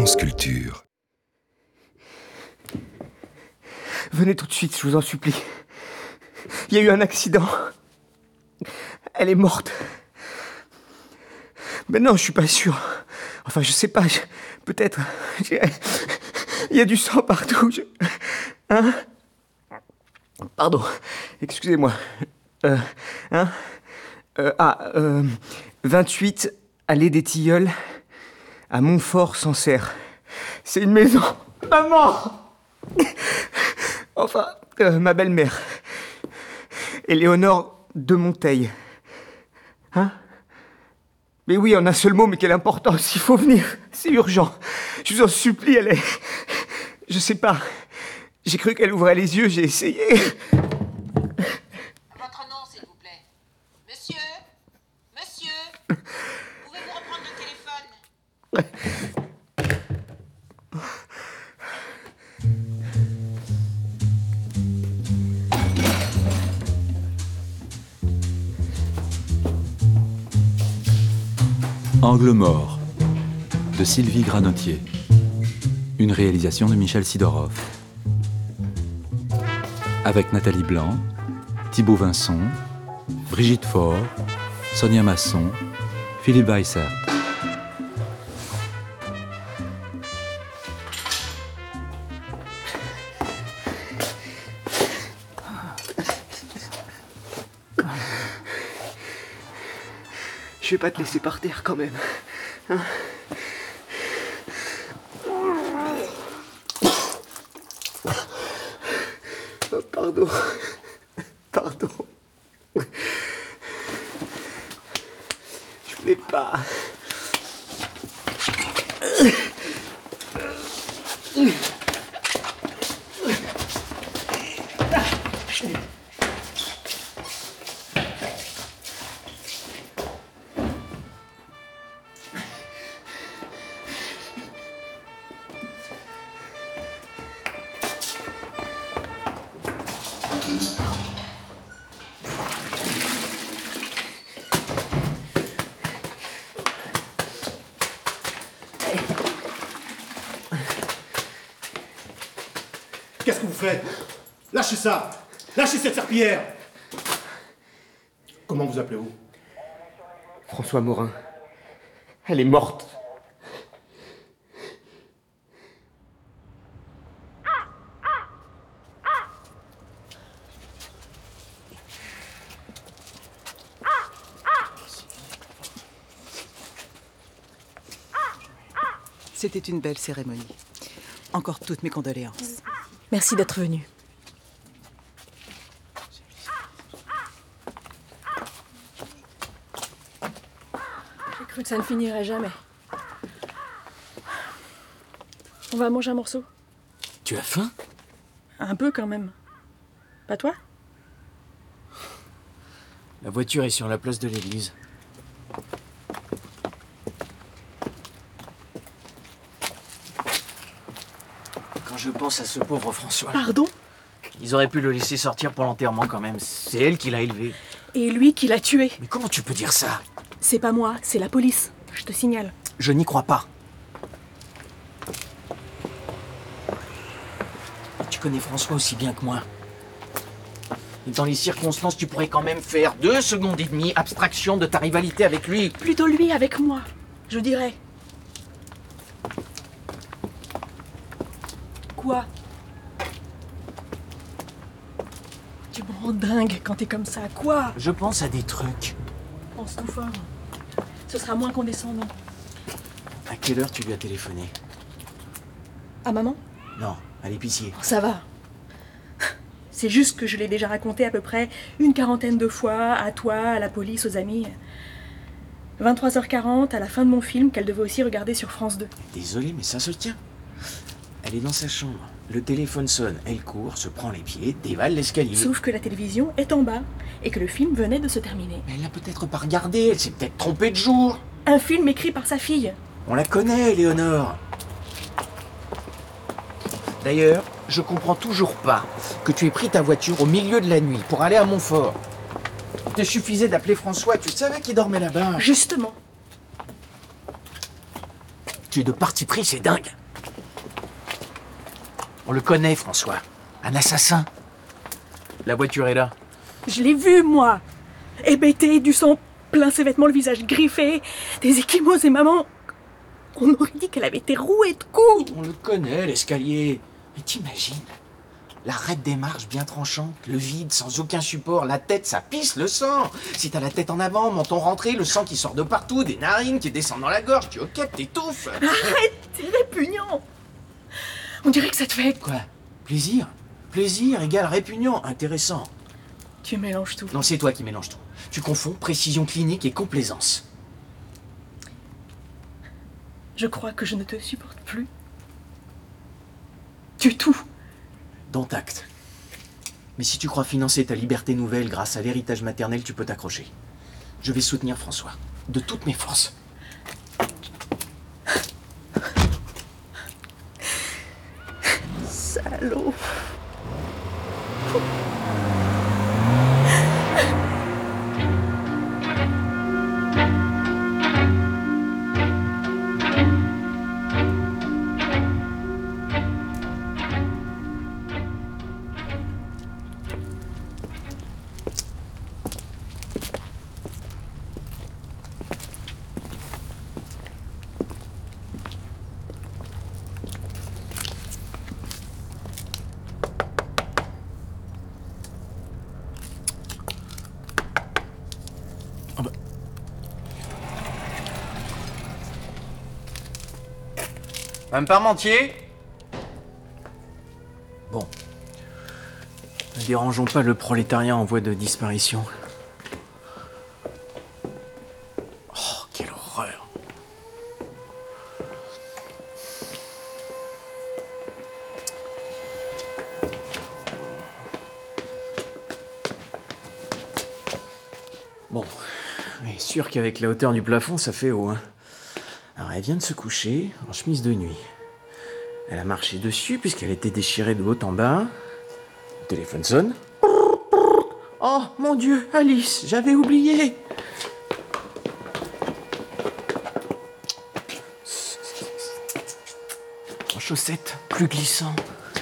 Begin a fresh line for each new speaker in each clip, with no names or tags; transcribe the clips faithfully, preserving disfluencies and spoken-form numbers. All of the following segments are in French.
France Culture.
Venez tout de suite, je vous en supplie. Il y a eu un accident. Elle est morte. Mais non, je suis pas sûr. Enfin, je sais pas. Je... Peut-être. Je... Il y a du sang partout. Je... Hein? Pardon. Excusez-moi. Euh, hein? Euh, ah, euh, vingt-huit, allée des Tilleuls, à Montfort-Sancerre. C'est une maison. Maman! Enfin, euh, ma belle-mère. Éléonore de Monteil. Hein? Mais oui, en un seul mot, mais quelle importance. Il faut venir. C'est urgent. Je vous en supplie, elle est... Je sais pas. J'ai cru qu'elle ouvrait les yeux, j'ai essayé.
Votre nom, s'il vous plaît. Monsieur? Monsieur? Pouvez-vous reprendre le téléphone?
Angle mort, de Sylvie Granotier. Une réalisation de Michel Sidorov. Avec Nathalie Blanc, Thibaut Vincent, Brigitte Faure, Sonia Masson, Philippe Weissert.
Je vais pas te laisser par terre quand même. Hein? Oh, pardon. Pardon. Je voulais pas.
Qu'est-ce que vous faites? Lâchez ça! Lâchez cette serpillière! Comment vous appelez-vous?
François Morin. Elle est morte.
C'était une belle cérémonie. Encore toutes mes condoléances.
Merci d'être venu. J'ai cru que ça ne finirait jamais. On va manger un morceau?
Tu as faim?
Un peu quand même. Pas toi?
La voiture est sur la place de l'église. Quand je pense à ce pauvre François...
Pardon?
Ils auraient pu le laisser sortir pour l'enterrement quand même. C'est elle qui l'a élevé.
Et lui qui l'a tué.
Mais comment tu peux dire ça?
C'est pas moi, c'est la police. Je te signale.
Je n'y crois pas. Tu connais François aussi bien que moi. Et dans les circonstances, tu pourrais quand même faire deux secondes et demie abstraction de ta rivalité avec lui.
Plutôt lui avec moi, je dirais. Quoi? Tu me rends dingue quand t'es comme ça. Quoi?
Je pense à des trucs.
Pense tout fort. Ce sera moins condescendant.
À quelle heure tu lui as téléphoné?
À maman?
Non, à l'épicier.
Oh, ça va. C'est juste que je l'ai déjà raconté à peu près une quarantaine de fois, à toi, à la police, aux amis. vingt-trois heures quarante, à la fin de mon film, qu'elle devait aussi regarder sur France deux.
Désolé, mais ça se tient. Elle est dans sa chambre. Le téléphone sonne, elle court, se prend les pieds, dévale l'escalier.
Sauf que la télévision est en bas, et que le film venait de se terminer.
Mais elle l'a peut-être pas regardé, elle s'est peut-être trompée de jour.
Un film écrit par sa fille.
On la connaît, Éléonore. D'ailleurs, je comprends toujours pas que tu aies pris ta voiture au milieu de la nuit pour aller à Montfort. Il te suffisait d'appeler François, tu savais qu'il dormait là-bas.
Justement.
Tu es de parti pris, c'est dingue. On le connaît, François. Un assassin. La voiture est là.
Je l'ai vu, moi. Hébété, du sang plein ses vêtements, le visage griffé, des échymoses et maman... On aurait dit qu'elle avait été rouée de coups.
On le connaît, l'escalier. Mais t'imagines? L'arête des marches bien tranchante, le vide sans aucun support, la tête, ça pisse le sang. Si t'as la tête en avant, menton rentré, le sang qui sort de partout, des narines qui descendent dans la gorge, tu ok, t'étouffes.
Arrête, c'est répugnant. On dirait que ça te fait...
Quoi? Plaisir? Plaisir égale répugnant, intéressant.
Tu mélanges tout.
Non, c'est toi qui mélanges tout. Tu confonds précision clinique et complaisance.
Je crois que je ne te supporte plus. Du tout.
Dont acte. Mais si tu crois financer ta liberté nouvelle grâce à l'héritage maternel, tu peux t'accrocher. Je vais soutenir François. De toutes mes forces.
Salaud.
Madame Parmentier? Bon. Ne dérangeons pas le prolétariat en voie de disparition. Oh, quelle horreur. Bon. Mais sûr qu'avec la hauteur du plafond, ça fait haut, hein. Alors, elle vient de se coucher en chemise de nuit. Elle a marché dessus puisqu'elle était déchirée de haut en bas. Le téléphone sonne. Oh, mon Dieu, Alice, j'avais oublié. En chaussettes, plus glissant.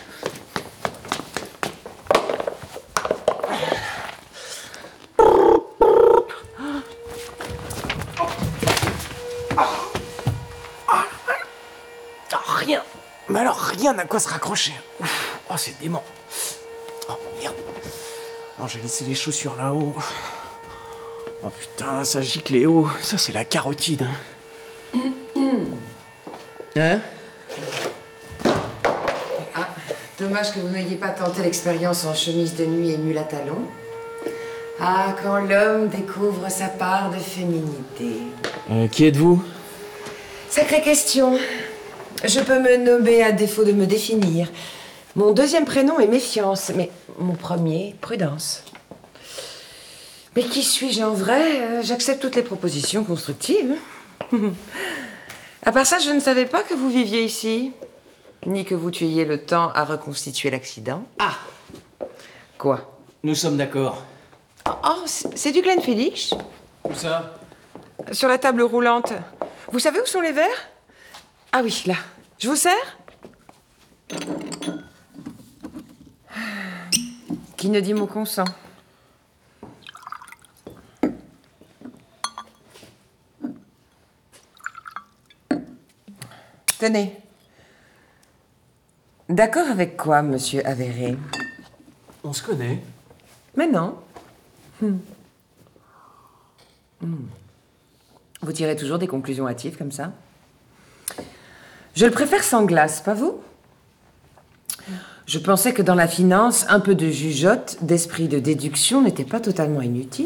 Mais alors, rien à quoi se raccrocher. Ouf. Oh, c'est dément. Oh, merde. Non, j'ai laissé les chaussures là-haut. Oh putain, ça gicle les hauts. Ça, c'est la carotide. Hein, hein?
Ah, dommage que vous n'ayez pas tenté l'expérience en chemise de nuit et mule à talons. Ah, quand l'homme découvre sa part de féminité.
Euh, qui êtes-vous?
Sacrée question. Je peux me nommer à défaut de me définir. Mon deuxième prénom est Méfiance, mais mon premier, Prudence. Mais qui suis-je en vrai? J'accepte toutes les propositions constructives. À part ça, je ne savais pas que vous viviez ici, ni que vous tuiez le temps à reconstituer l'accident.
Ah!
Quoi?
Nous sommes d'accord.
Oh, c'est du Glenfiddich?
Où ça?
Sur la table roulante. Vous savez où sont les verres? Ah oui, là. Je vous sers? Qui ne dit mot consent? Tenez. D'accord avec quoi, monsieur Avéré?
On se connaît.
Mais non. Hmm. Hmm. Vous tirez toujours des conclusions hâtives comme ça? Je le préfère sans glace, pas vous? Je pensais que dans la finance, un peu de jugeote, d'esprit de déduction n'était pas totalement inutile.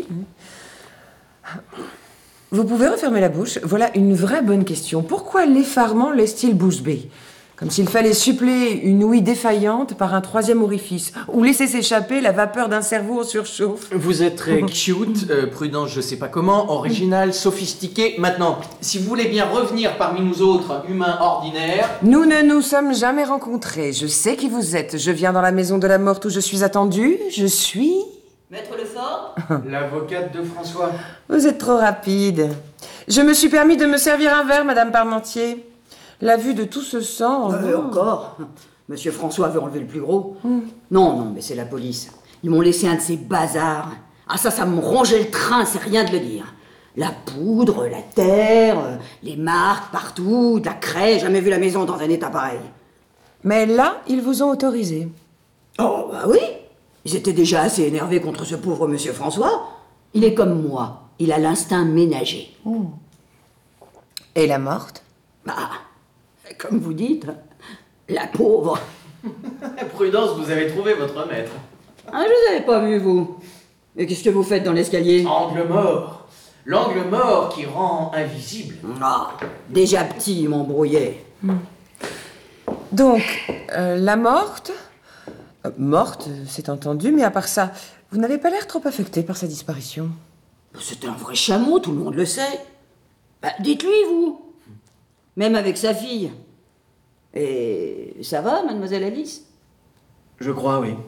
Vous pouvez refermer la bouche? Voilà une vraie bonne question. Pourquoi l'effarement laisse-t-il bouche bée? Comme s'il fallait suppléer une ouïe défaillante par un troisième orifice, ou laisser s'échapper la vapeur d'un cerveau en surchauffe.
Vous êtes très cute, euh, prudent, je sais pas comment, original, sophistiqué. Maintenant, si vous voulez bien revenir parmi nous autres, humains ordinaires...
Nous ne nous sommes jamais rencontrés. Je sais qui vous êtes. Je viens dans la maison de la morte où je suis attendue. Je suis...
Maître Lefort?
L'avocate de François.
Vous êtes trop rapide. Je me suis permis de me servir un verre, Madame Parmentier. La vue de tout ce sang...
Euh,
non.
encore Monsieur François veut enlever le plus gros. Mm. Non, non, mais c'est la police. Ils m'ont laissé un de ces bazars. Ah ça, ça me rongeait le train, c'est rien de le dire. La poudre, la terre, euh, les marques partout, de la craie. Jamais vu la maison dans un état pareil.
Mais là, ils vous ont autorisé.
Oh, bah oui. Ils étaient déjà assez énervés contre ce pauvre Monsieur François. Il est comme moi. Il a l'instinct ménager.
Mm. Et la morte?
Bah, comme vous dites, la pauvre.
Prudence, vous avez trouvé votre maître.
Ah, je vous avais pas vu, vous. Et qu'est-ce que vous faites dans l'escalier?
Angle mort. L'angle mort qui rend invisible.
Ah, déjà petit, il m'embrouillait.
Mm. Donc, euh, la morte... Euh, morte, c'est entendu, mais à part ça, vous n'avez pas l'air trop affecté par sa disparition.
C'est un vrai chameau, tout le monde le sait. Bah, dites-lui, vous. Même avec sa fille. Et ça va, mademoiselle Alice?
Je crois, oui.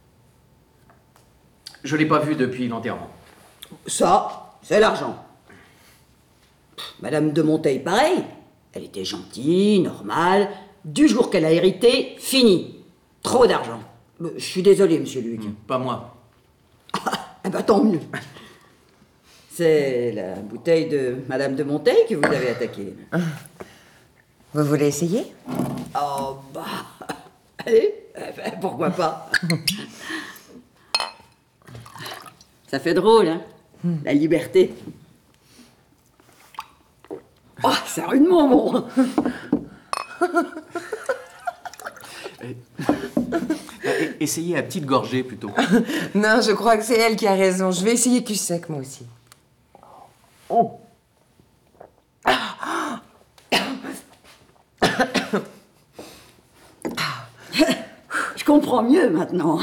Je l'ai pas vue depuis l'enterrement.
Ça, c'est l'argent. Madame de Monteil, pareil. Elle était gentille, normale. Du jour qu'elle a hérité, fini. Trop d'argent. Je suis désolé, monsieur Luc.
Mmh, pas moi.
Ah, bah tant mieux. C'est la bouteille de Madame de Monteil que vous avez attaquée.
Vous voulez essayer?
Oh, bah... Allez, pourquoi pas. Ça fait drôle, hein, la liberté. Oh, c'est rudement bon.
Essayez à petite gorgée, plutôt.
Non, je crois que c'est elle qui a raison. Je vais essayer cul sec, moi aussi.
Oh. Je comprends mieux maintenant.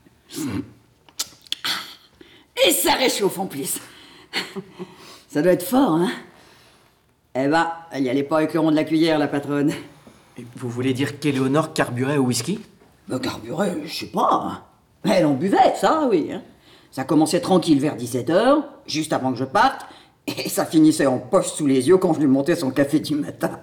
Et ça réchauffe en plus. Ça doit être fort, hein? Eh ben, elle y allait pas avec le rond de la cuillère, la patronne.
Et vous voulez dire qu'Éléonore carburait au whisky?
Bah, carburait, je sais pas. Hein. Elle en buvait, ça, oui. Hein. Ça commençait tranquille vers dix-sept heures, juste avant que je parte, et ça finissait en poche sous les yeux quand je lui montais son café du matin.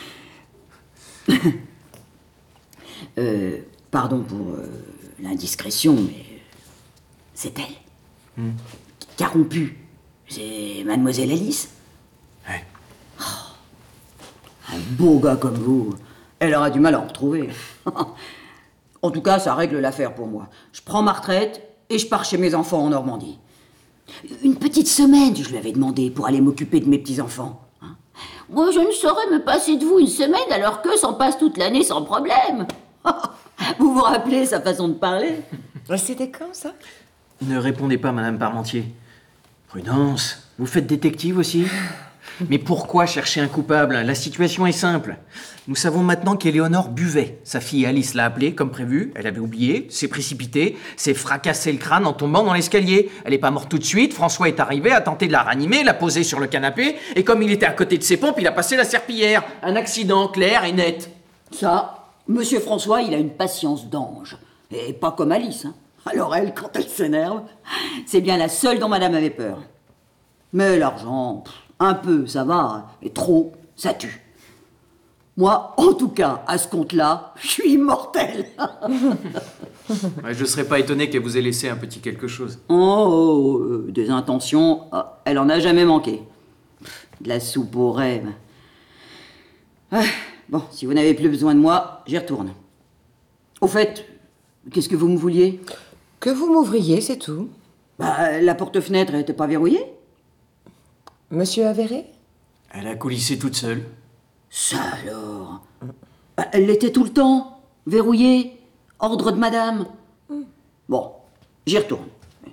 euh, pardon pour euh, l'indiscrétion, mais c'est elle. Mm. Qui a rompu. C'est mademoiselle Alice.
Ouais.
Oh, un beau gars comme vous, elle aura du mal à en retrouver. En tout cas, ça règle l'affaire pour moi. Je prends ma retraite et je pars chez mes enfants en Normandie. Une petite semaine, je lui avais demandé, pour aller m'occuper de mes petits-enfants. Hein. Moi, je ne saurais me passer de vous une semaine alors qu'eux s'en passent toute l'année sans problème. Vous vous rappelez sa façon de parler?
C'était quand, ça?
Ne répondez pas, Madame Parmentier. Prudence, vous faites détective aussi? Mais pourquoi chercher un coupable? La situation est simple. Nous savons maintenant qu'Éléonore buvait. Sa fille Alice l'a appelée, comme prévu. Elle avait oublié, s'est précipitée, s'est fracassé le crâne en tombant dans l'escalier. Elle n'est pas morte tout de suite. François est arrivé, a tenté de la ranimer, l'a posée sur le canapé. Et comme il était à côté de ses pompes, il a passé la serpillière. Un accident clair et net.
Ça, Monsieur François, il a une patience d'ange. Et pas comme Alice. Hein. Alors elle, quand elle s'énerve, c'est bien la seule dont Madame avait peur. Mais l'argent... Un peu, ça va, et trop, ça tue. Moi, en tout cas, à ce compte-là, je suis immortel.
Je ne serais pas étonné qu'elle vous ait laissé un petit quelque chose.
Oh, euh, des intentions, oh, elle en a jamais manqué. De la soupe aux rêves. Ah, bon, si vous n'avez plus besoin de moi, j'y retourne. Au fait, qu'est-ce que vous me vouliez?
Que vous m'ouvriez, c'est tout.
Bah, la porte-fenêtre, elle n'était pas verrouillée?
Monsieur Avéré?
Elle a coulissé toute seule.
Ça alors? Bah, elle l'était tout le temps, verrouillée, ordre de madame. Bon, j'y retourne.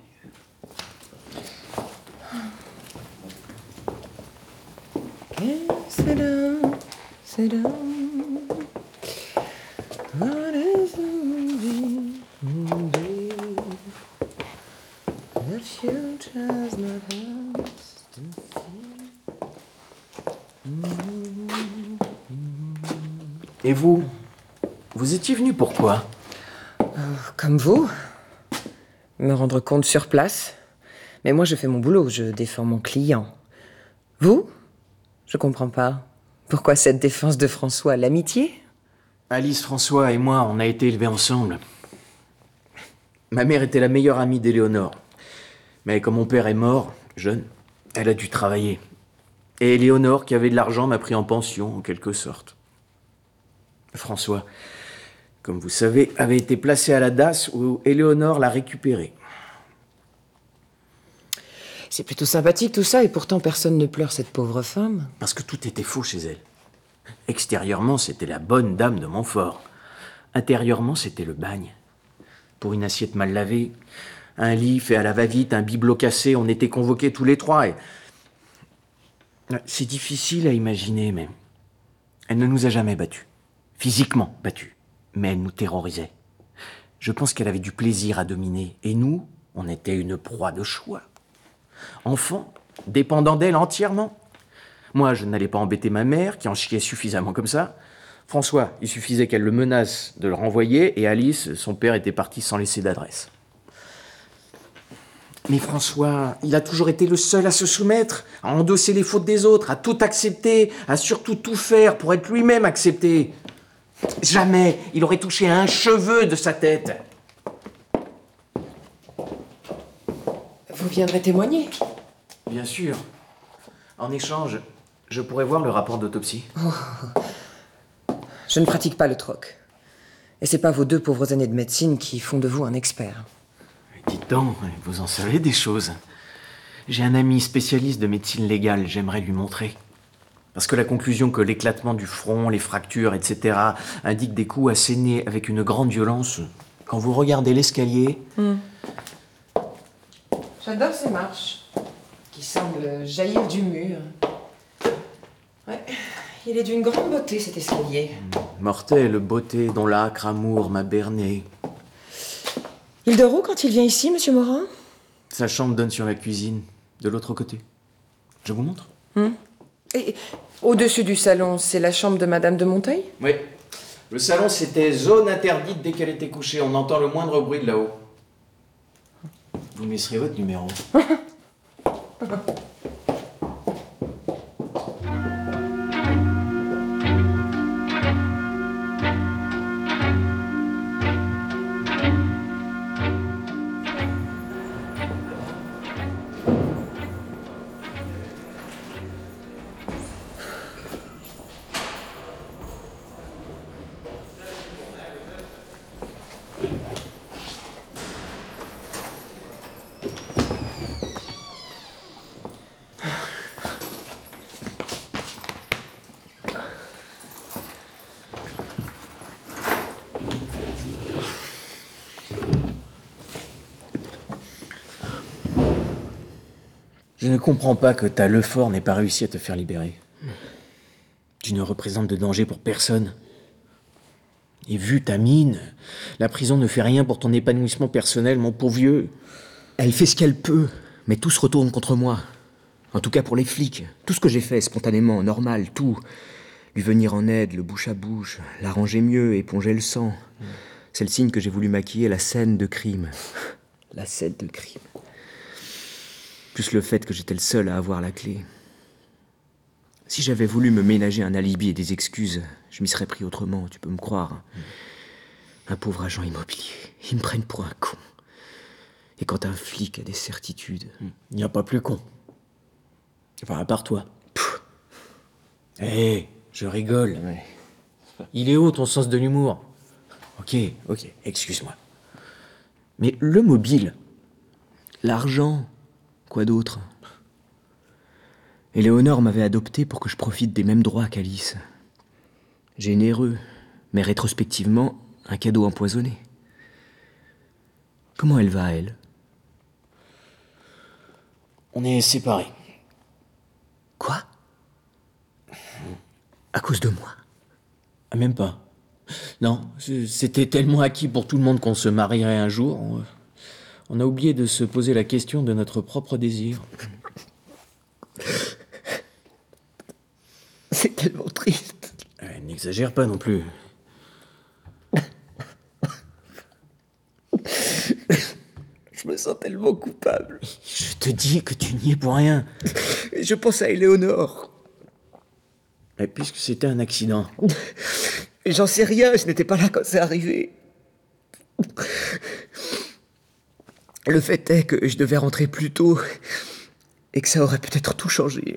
Sit down, sit down. What is the future's not ours to
Et vous? Vous étiez venu pourquoi?
euh, Comme vous. Me rendre compte sur place. Mais moi, je fais mon boulot, je défends mon client. Vous? Je comprends pas. Pourquoi cette défense de François? L'amitié?
Alice, François et moi, on a été élevés ensemble. Ma mère était la meilleure amie d'Éléonore. Mais comme mon père est mort, jeune, elle a dû travailler. Et Éléonore, qui avait de l'argent, m'a pris en pension, en quelque sorte. François, comme vous savez, avait été placé à la D A S où Éléonore l'a récupéré.
C'est plutôt sympathique tout ça, et pourtant personne ne pleure cette pauvre femme.
Parce que tout était faux chez elle. Extérieurement, c'était la bonne dame de Montfort. Intérieurement, c'était le bagne. Pour une assiette mal lavée, un lit fait à la va-vite, un bibelot cassé, on était convoqués tous les trois et... C'est difficile à imaginer, mais... Elle ne nous a jamais battus. Physiquement battus. Mais elle nous terrorisait. Je pense qu'elle avait du plaisir à dominer. Et nous, on était une proie de choix. Enfant, dépendant d'elle entièrement. Moi, je n'allais pas embêter ma mère, qui en chiait suffisamment comme ça. François, il suffisait qu'elle le menace de le renvoyer, et Alice, son père était parti sans laisser d'adresse. Mais François, il a toujours été le seul à se soumettre, à endosser les fautes des autres, à tout accepter, à surtout tout faire pour être lui-même accepté. Jamais il aurait touché à un cheveu de sa tête.
Vous viendrez témoigner?
Bien sûr. En échange, je pourrais voir le rapport d'autopsie.
Oh. Je ne pratique pas le troc. Et c'est pas vos deux pauvres années de médecine qui font de vous un expert.
Dites donc, vous en savez des choses. J'ai un ami spécialiste de médecine légale, j'aimerais lui montrer. Parce que la conclusion que l'éclatement du front, les fractures, et cetera indique des coups assénés avec une grande violence, quand vous regardez l'escalier...
Mm. J'adore ces marches, qui semblent jaillir du mur. Ouais, il est d'une grande beauté, cet escalier.
Mortelle beauté dont l'âcre amour m'a berné.
Il dort où quand il vient ici, monsieur Morin?
Sa chambre donne sur la cuisine, de l'autre côté. Je vous montre?
Hum. Et au-dessus du salon, c'est la chambre de Madame de Monteuil?
Oui. Le salon, c'était zone interdite dès qu'elle était couchée. On entend le moindre bruit de là-haut. Vous me laisserez votre numéro. Je ne comprends pas que ta Lefort n'ait pas réussi à te faire libérer. Tu ne représentes de danger pour personne. Et vu ta mine, la prison ne fait rien pour ton épanouissement personnel, mon pauvre vieux.
Elle fait ce qu'elle peut, mais tout se retourne contre moi. En tout cas pour les flics. Tout ce que j'ai fait, spontanément, normal, tout. Lui venir en aide, le bouche à bouche, l'arranger mieux, éponger le sang. Mmh. C'est le signe que j'ai voulu maquiller la scène de crime. La scène de crime. Plus le fait que j'étais le seul à avoir la clé. Si j'avais voulu me ménager un alibi et des excuses, je m'y serais pris autrement, tu peux me croire. Mmh. Un pauvre agent immobilier, ils me prennent pour un con. Et quand un flic a des certitudes...
Il n'y a pas plus con. Enfin, à part toi. Hé, hey, je rigole. Ouais. Il est où ton sens de l'humour? Ok, ok, excuse-moi. Mais le mobile...
L'argent... Quoi d'autre? Éléonore m'avait adopté pour que je profite des mêmes droits qu'Alice. Généreux, mais rétrospectivement, un cadeau empoisonné. Comment elle va, elle?
On est séparés.
Quoi? À cause de moi?
Ah, même pas. Non, c'était tellement acquis pour tout le monde qu'on se marierait un jour. On... On a oublié de se poser la question de notre propre désir.
C'est tellement triste.
Euh, n'exagère pas non plus.
Je me sens tellement coupable.
Je te dis que tu n'y es pour rien.
Je pense à Éléonore.
Et puisque c'était un accident.
J'en sais rien, je n'étais pas là quand c'est arrivé. Le fait est que je devais rentrer plus tôt et que ça aurait peut-être tout changé.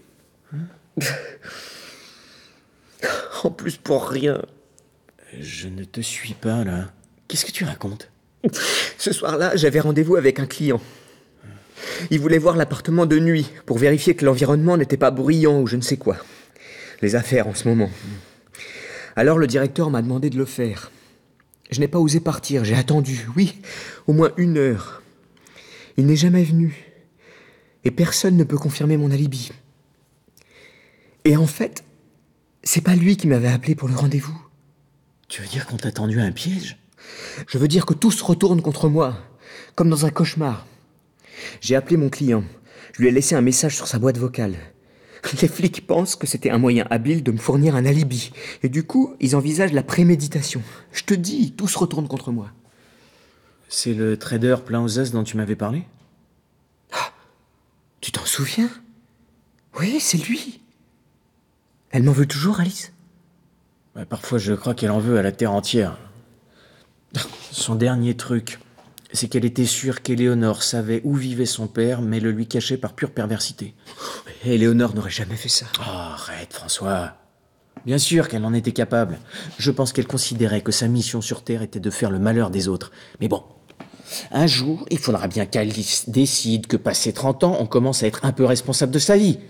En plus, pour rien.
Je ne te suis pas, là. Qu'est-ce que tu racontes?
Ce soir-là, j'avais rendez-vous avec un client. Il voulait voir l'appartement de nuit pour vérifier que l'environnement n'était pas bruyant ou je ne sais quoi. Les affaires en ce moment. Alors le directeur m'a demandé de le faire. Je n'ai pas osé partir, j'ai attendu, oui, au moins une heure. Il n'est jamais venu. Et personne ne peut confirmer mon alibi. Et en fait, c'est pas lui qui m'avait appelé pour le rendez-vous.
Tu veux dire qu'on t'a tendu un piège?
Je veux dire que tout se retourne contre moi, comme dans un cauchemar. J'ai appelé mon client. Je lui ai laissé un message sur sa boîte vocale. Les flics pensent que c'était un moyen habile de me fournir un alibi. Et du coup, ils envisagent la préméditation. Je te dis, tout se retourne contre moi.
C'est le trader plein aux as dont tu m'avais parlé?
Ah, tu t'en souviens? Oui, c'est lui. Elle m'en veut toujours, Alice?
Ouais, parfois, je crois qu'elle en veut à la terre entière. Son dernier truc, c'est qu'elle était sûre qu'Éléonore savait où vivait son père, mais le lui cachait par pure perversité.
Éléonore n'aurait jamais fait ça.
Oh, arrête, François. Bien sûr qu'elle en était capable. Je pense qu'elle considérait que sa mission sur Terre était de faire le malheur des autres. Mais bon, un jour, il faudra bien qu'Alice décide que, passé trente ans, on commence à être un peu responsable de sa vie.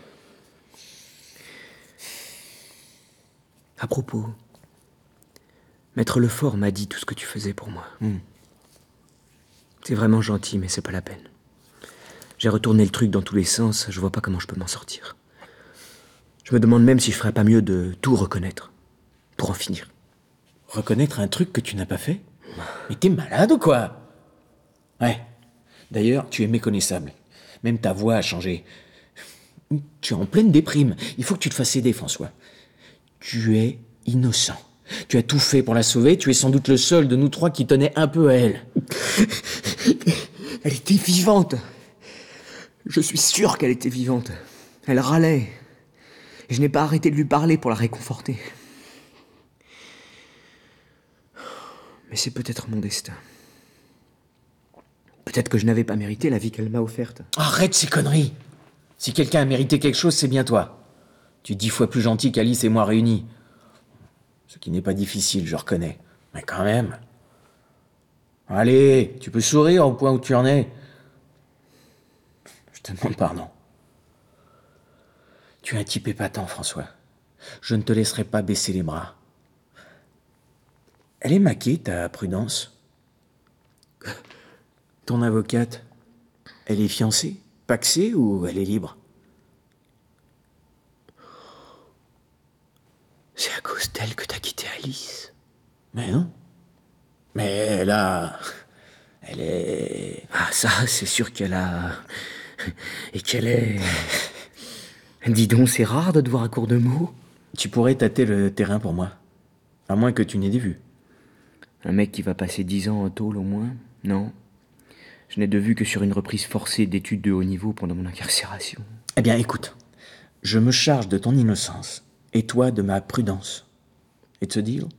À propos, Maître Lefort m'a dit tout ce que tu faisais pour moi.
Mm.
C'est vraiment gentil, mais c'est pas la peine. J'ai retourné le truc dans tous les sens, je vois pas comment je peux m'en sortir. Je me demande même si je ferais pas mieux de tout reconnaître, pour en finir.
Reconnaître un truc que tu n'as pas fait? Mais t'es malade ou quoi? Ouais. D'ailleurs, tu es méconnaissable. Même ta voix a changé. Tu es en pleine déprime. Il faut que tu te fasses aider, François. Tu es innocent. Tu as tout fait pour la sauver, tu es sans doute le seul de nous trois qui tenait un peu à elle.
Elle était vivante. Je suis sûr qu'elle était vivante. Elle râlait. Et je n'ai pas arrêté de lui parler pour la réconforter. Mais c'est peut-être mon destin. Peut-être que je n'avais pas mérité la vie qu'elle m'a offerte.
Arrête ces conneries. Si quelqu'un a mérité quelque chose, c'est bien toi. Tu es dix fois plus gentil qu'Alice et moi réunis. Ce qui n'est pas difficile, je reconnais. Mais quand même. Allez, tu peux sourire au point où tu en es. Je te demande pardon. Tu es un type épatant, François. Je ne te laisserai pas baisser les bras. Elle est maquée, ta Prudence. Ton avocate, elle est fiancée, pacsée ou elle est libre?
C'est à cause d'elle que t'as quitté Alice.
Mais non. Mais elle a... Elle est...
Ah, ça, c'est sûr qu'elle a... Et qu'elle est... Dis donc, c'est rare de te voir à court de mots.
Tu pourrais tâter le terrain pour moi. À moins que tu n'aies des vues.
Un mec qui va passer dix ans en tôle au moins? Non. Je n'ai de vue que sur une reprise forcée d'études de haut niveau pendant mon incarcération.
Eh bien, écoute. Je me charge de ton innocence. Et toi de ma prudence. It's a deal?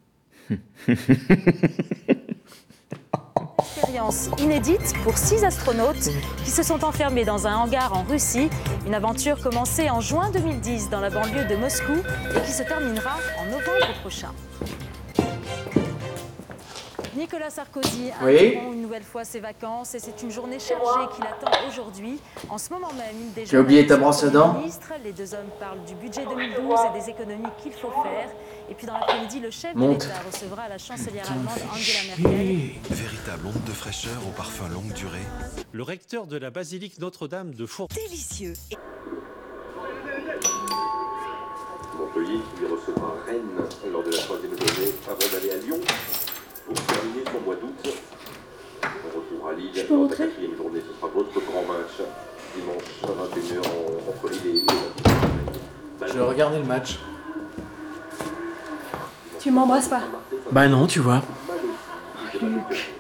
Expérience inédite pour six astronautes qui se sont enfermés dans un hangar en Russie. Une aventure commencée en juin deux mille dix dans la banlieue de Moscou et qui se terminera en novembre prochain. Nicolas Sarkozy
oui.
interrompt une nouvelle fois ses vacances et c'est une journée chargée qui l'attend aujourd'hui. En ce moment même, il déjeune.
Tu as oublié ta brosse à dents?
Les deux hommes parlent du budget deux mille douze et des économies qu'il faut faire. Et puis dans l'après-midi, le chef
Monte.
de l'État recevra la chancelière allemande Angela Merkel.
Véritable onde de fraîcheur au parfum longue durée.
Le recteur de la basilique Notre-Dame de Fourvière.
Délicieux.
Montpellier qui recevra Rennes lors de la troisième journée avant d'aller à Lyon pour terminer son mois d'août. On retrouvera Lille lors de la quatrième journée. Ce sera votre grand match dimanche à vingt et une heures entre Lille et...
Je regardais le match.
Tu m'embrasses pas?
Bah non, tu vois.
Luc.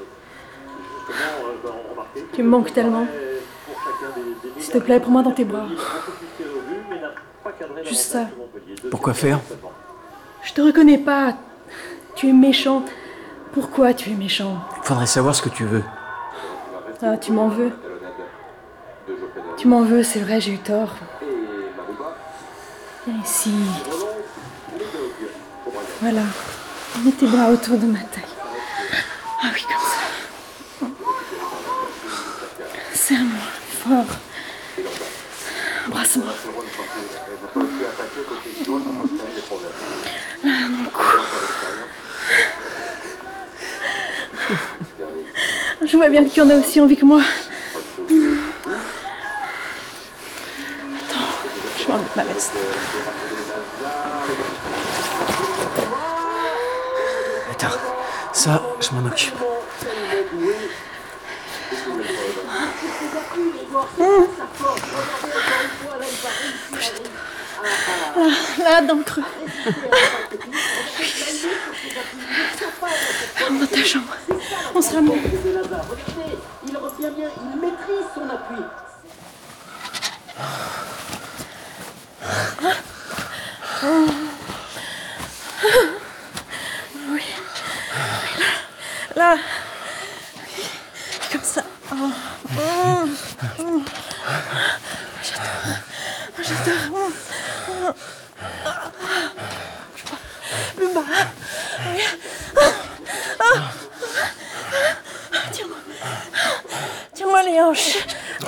Tu me manques tellement. S'il te plaît, prends-moi dans tes bras. Juste ça.
Pourquoi faire?
Je te reconnais pas. Tu es méchant. Pourquoi tu es méchant?
Faudrait savoir ce que tu veux.
Ah, tu m'en veux. Tu m'en veux, c'est vrai, j'ai eu tort. Viens ici. Voilà. Mets tes bras autour de ma taille. Ah oui, comme ça. Serre-moi fort. Embrasse-moi. Là, dans le cou. Je vois bien qu'il y en a aussi envie que moi. Attends, je vais enlever ma veste.
Attends, ça, je m'en occupe.
Là, là, dans le creux. Dans ta chambre. On sera mieux.
Il revient bien, il maîtrise son appui.
Oui. Là. Là. Comme ça. Oh. Oh. Oh. J'adore. J'adore. Oh. Plus bas. Oui. Oh. Tiens-moi. Tiens-moi les hanches.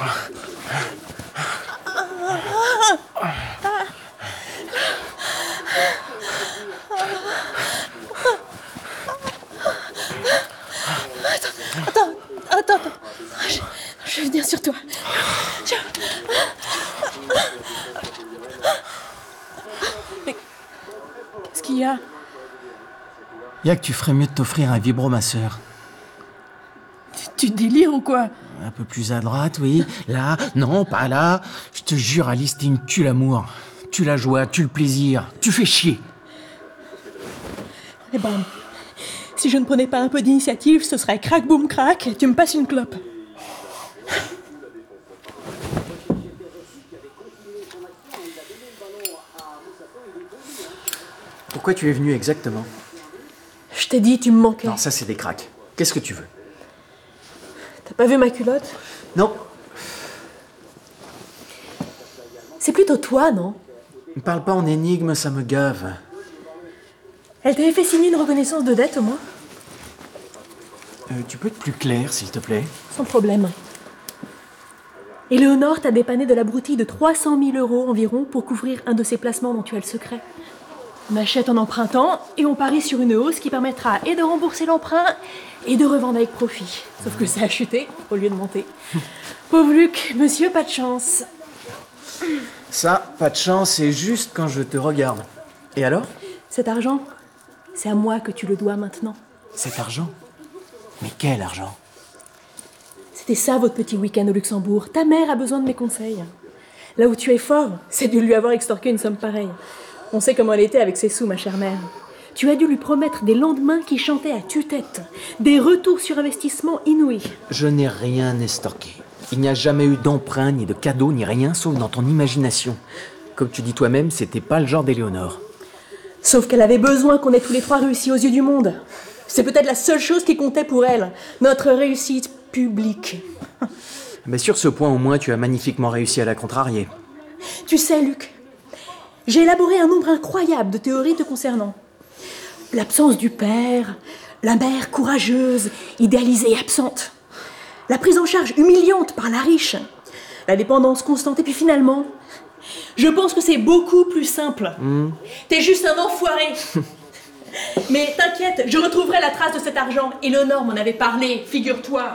Attends, attends, attends. Je, je vais venir sur toi. Tiens. Mais qu'est-ce qu'il y a?
Y'a que tu ferais mieux de t'offrir un vibromasseur.
Tu, tu délires ou quoi?
Un peu plus à droite, oui. Là, non, pas là. Je te jure, Alice, t'es une tue l'amour. Tu la joie, tu le plaisir. Tu fais chier.
Eh ben, si je ne prenais pas un peu d'initiative, ce serait crac boum crac, et tu me passes une clope.
Pourquoi tu es venu exactement?
Je t'ai dit, tu me manquais.
Non, ça c'est des cracks. Qu'est-ce que tu veux?
T'as pas vu ma culotte?
Non.
C'est plutôt toi, non?
Ne parle pas en énigme, ça me gave.
Elle t'avait fait signer une reconnaissance de dette, au moins?
Euh, tu peux être plus clair, s'il te plaît?
Sans problème. Éléonore t'a dépanné de la broutille de trois cent mille euros environ pour couvrir un de ses placements dont tu as le secret. On achète en empruntant et on parie sur une hausse qui permettra et de rembourser l'emprunt et de revendre avec profit. Sauf que ça a chuté au lieu de monter. Pauvre Luc, monsieur, pas de chance.
Ça, pas de chance, c'est juste quand je te regarde. Et alors?
Cet argent, c'est à moi que tu le dois maintenant.
Cet argent? Mais quel argent?
C'était ça votre petit week-end au Luxembourg. Ta mère a besoin de mes conseils. Là où tu es fort, c'est de lui avoir extorqué une somme pareille. On sait comment elle était avec ses sous, ma chère mère. Tu as dû lui promettre des lendemains qui chantaient à tue-tête, des retours sur investissement inouïs.
Je n'ai rien estorqué. Il n'y a jamais eu d'emprunt, ni de cadeau, ni rien, sauf dans ton imagination. Comme tu dis toi-même, c'était pas le genre d'Éléonore.
Sauf qu'elle avait besoin qu'on ait tous les trois réussi aux yeux du monde. C'est peut-être la seule chose qui comptait pour elle, notre réussite publique.
Mais sur ce point, au moins, tu as magnifiquement réussi à la contrarier.
Tu sais, Luc, j'ai élaboré un nombre incroyable de théories te concernant. L'absence du père, la mère courageuse, idéalisée et absente. La prise en charge humiliante par la riche, la dépendance constante, et puis finalement, je pense que c'est beaucoup plus simple.
Mmh.
T'es juste un enfoiré. Mais t'inquiète, je retrouverai la trace de cet argent. Éléonore m'en avait parlé, figure-toi.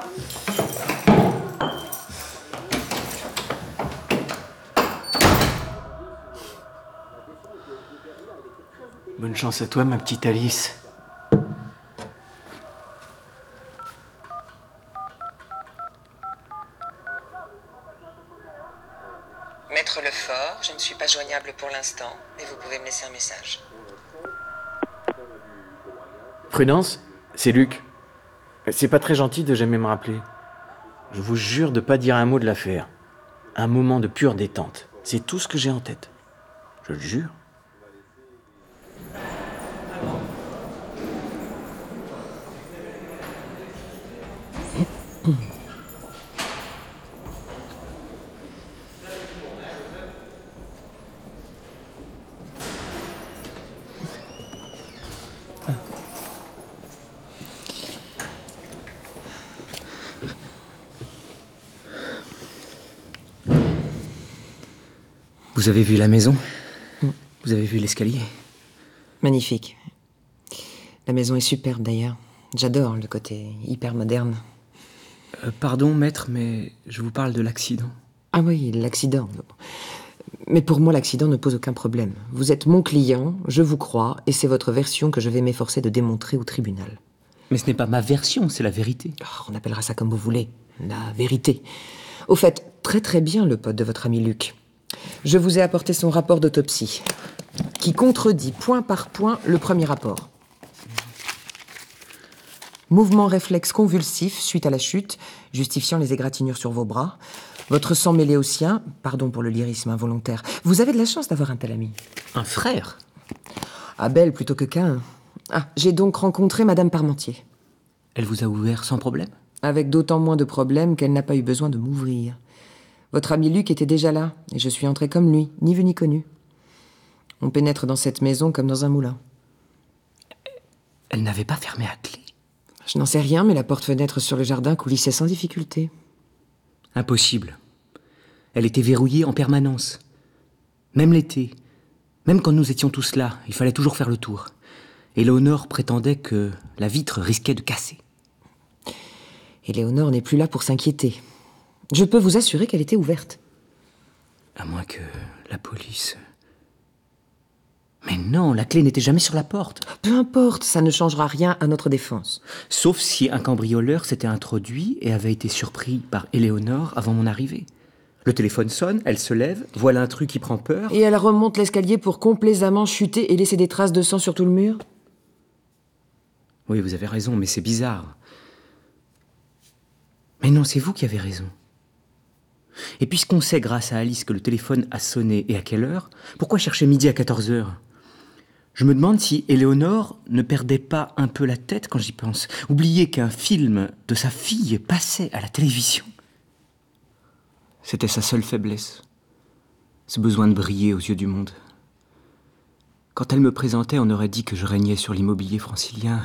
Bonne chance à toi, ma petite Alice.
Maître Lefort, je ne suis pas joignable pour l'instant, mais vous pouvez me laisser un message.
Prudence, c'est Luc. C'est pas très gentil de jamais me rappeler. Je vous jure de pas dire un mot de l'affaire. Un moment de pure détente. C'est tout ce que j'ai en tête. Je le jure.
Vous avez vu la maison? Vous avez vu l'escalier?
Magnifique. La maison est superbe d'ailleurs. J'adore le côté hyper moderne.
Euh, pardon, maître, mais je vous parle de l'accident.
Ah oui, l'accident. Mais pour moi, l'accident ne pose aucun problème. Vous êtes mon client, je vous crois, et c'est votre version que je vais m'efforcer de démontrer au tribunal.
Mais ce n'est pas ma version, c'est la vérité.
Oh, on appellera ça comme vous voulez. La vérité. Au fait, très très bien le pote de votre ami Luc. Je vous ai apporté son rapport d'autopsie, qui contredit point par point le premier rapport. Mouvement réflexe convulsif suite à la chute, justifiant les égratignures sur vos bras. Votre sang mêlé au sien, pardon pour le lyrisme involontaire. Vous avez de la chance d'avoir un tel ami.
Un frère?
Abel plutôt que Cain. Ah, j'ai donc rencontré Madame Parmentier.
Elle vous a ouvert sans problème?
Avec d'autant moins de problèmes qu'elle n'a pas eu besoin de m'ouvrir. Votre ami Luc était déjà là, et je suis entrée comme lui, ni vu ni connu. On pénètre dans cette maison comme dans un moulin.
Elle n'avait pas fermé à clé?
Je n'en sais rien, mais la porte-fenêtre sur le jardin coulissait sans difficulté.
Impossible. Elle était verrouillée en permanence. Même l'été, même quand nous étions tous là, il fallait toujours faire le tour. Éléonore prétendait que la vitre risquait de casser.
Éléonore n'est plus là pour s'inquiéter. Je peux vous assurer qu'elle était ouverte.
À moins que la police... Mais non, la clé n'était jamais sur la porte.
Peu importe, ça ne changera rien à notre défense.
Sauf si un cambrioleur s'était introduit et avait été surpris par Éléonore avant mon arrivée. Le téléphone sonne, elle se lève, voit l'intrus qui prend peur...
Et elle remonte l'escalier pour complaisamment chuter et laisser des traces de sang sur tout le mur?
Oui, vous avez raison, mais c'est bizarre. Mais non, c'est vous qui avez raison. Et puisqu'on sait grâce à Alice que le téléphone a sonné et à quelle heure, pourquoi chercher midi à quatorze heures? Je me demande si Éléonore ne perdait pas un peu la tête quand j'y pense. Oubliez qu'un film de sa fille passait à la télévision. C'était sa seule faiblesse. Ce besoin de briller aux yeux du monde. Quand elle me présentait, on aurait dit que je régnais sur l'immobilier francilien.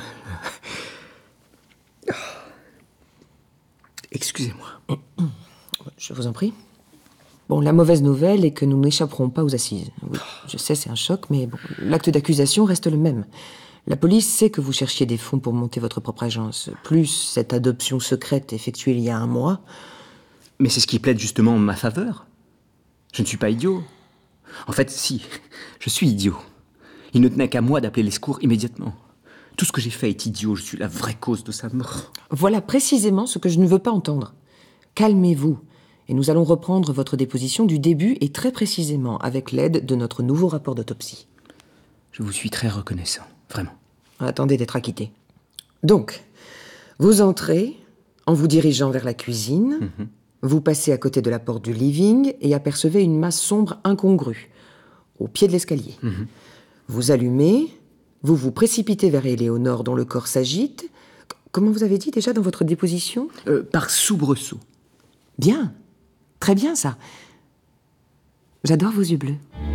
Excusez-moi.
Je vous en prie. Bon, la mauvaise nouvelle est que nous n'échapperons pas aux assises. Oui, je sais, c'est un choc, mais bon, l'acte d'accusation reste le même. La police sait que vous cherchiez des fonds pour monter votre propre agence, plus cette adoption secrète effectuée il y a un mois.
Mais c'est ce qui plaide justement en ma faveur. Je ne suis pas idiot. En fait, si, je suis idiot. Il ne tenait qu'à moi d'appeler les secours immédiatement. Tout ce que j'ai fait est idiot, je suis la vraie cause de sa mort.
Voilà précisément ce que je ne veux pas entendre. Calmez-vous, et nous allons reprendre votre déposition du début et très précisément avec l'aide de notre nouveau rapport d'autopsie.
Je vous suis très reconnaissant, vraiment.
Attendez d'être acquitté. Donc, vous entrez en vous dirigeant vers la cuisine, mm-hmm. Vous passez à côté de la porte du living et apercevez une masse sombre incongrue, au pied de l'escalier. Mm-hmm. Vous allumez, vous vous précipitez vers Éléonore dont le corps s'agite. C- comment vous avez dit déjà dans votre déposition ?
euh, Par soubresaut.
Bien, très bien ça. J'adore vos yeux bleus.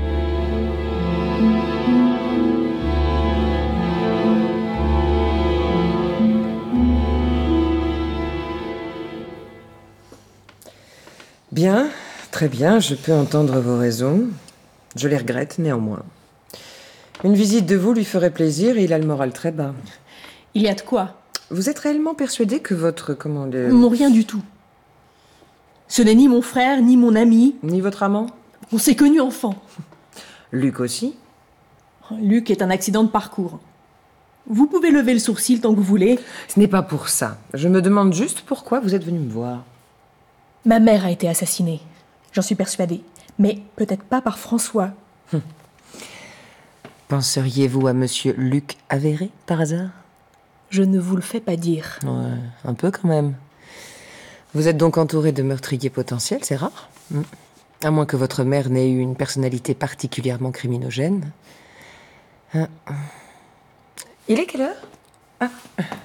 Bien, très bien, je peux entendre vos raisons. Je les regrette néanmoins. Une visite de vous lui ferait plaisir et il a le moral très bas.
Il y a de quoi ?
Vous êtes réellement persuadé que votre... comment le...
Mon rien du tout. Ce n'est ni mon frère, ni mon ami.
Ni votre amant ?
On s'est connus enfant.
Luc aussi ?
Luc est un accident de parcours. Vous pouvez lever le sourcil tant que vous voulez.
Ce n'est pas pour ça. Je me demande juste pourquoi vous êtes venu me voir.
Ma mère a été assassinée. J'en suis persuadée. Mais peut-être pas par François.
Hum. Penseriez-vous à monsieur Luc Avéré, par hasard ?
Je ne vous le fais pas dire.
Ouais, un peu quand même. Vous êtes donc entouré de meurtriers potentiels, c'est rare. Hum. À moins que votre mère n'ait eu une personnalité particulièrement criminogène. Ah. Il est quelle heure ? Ah. Midi ?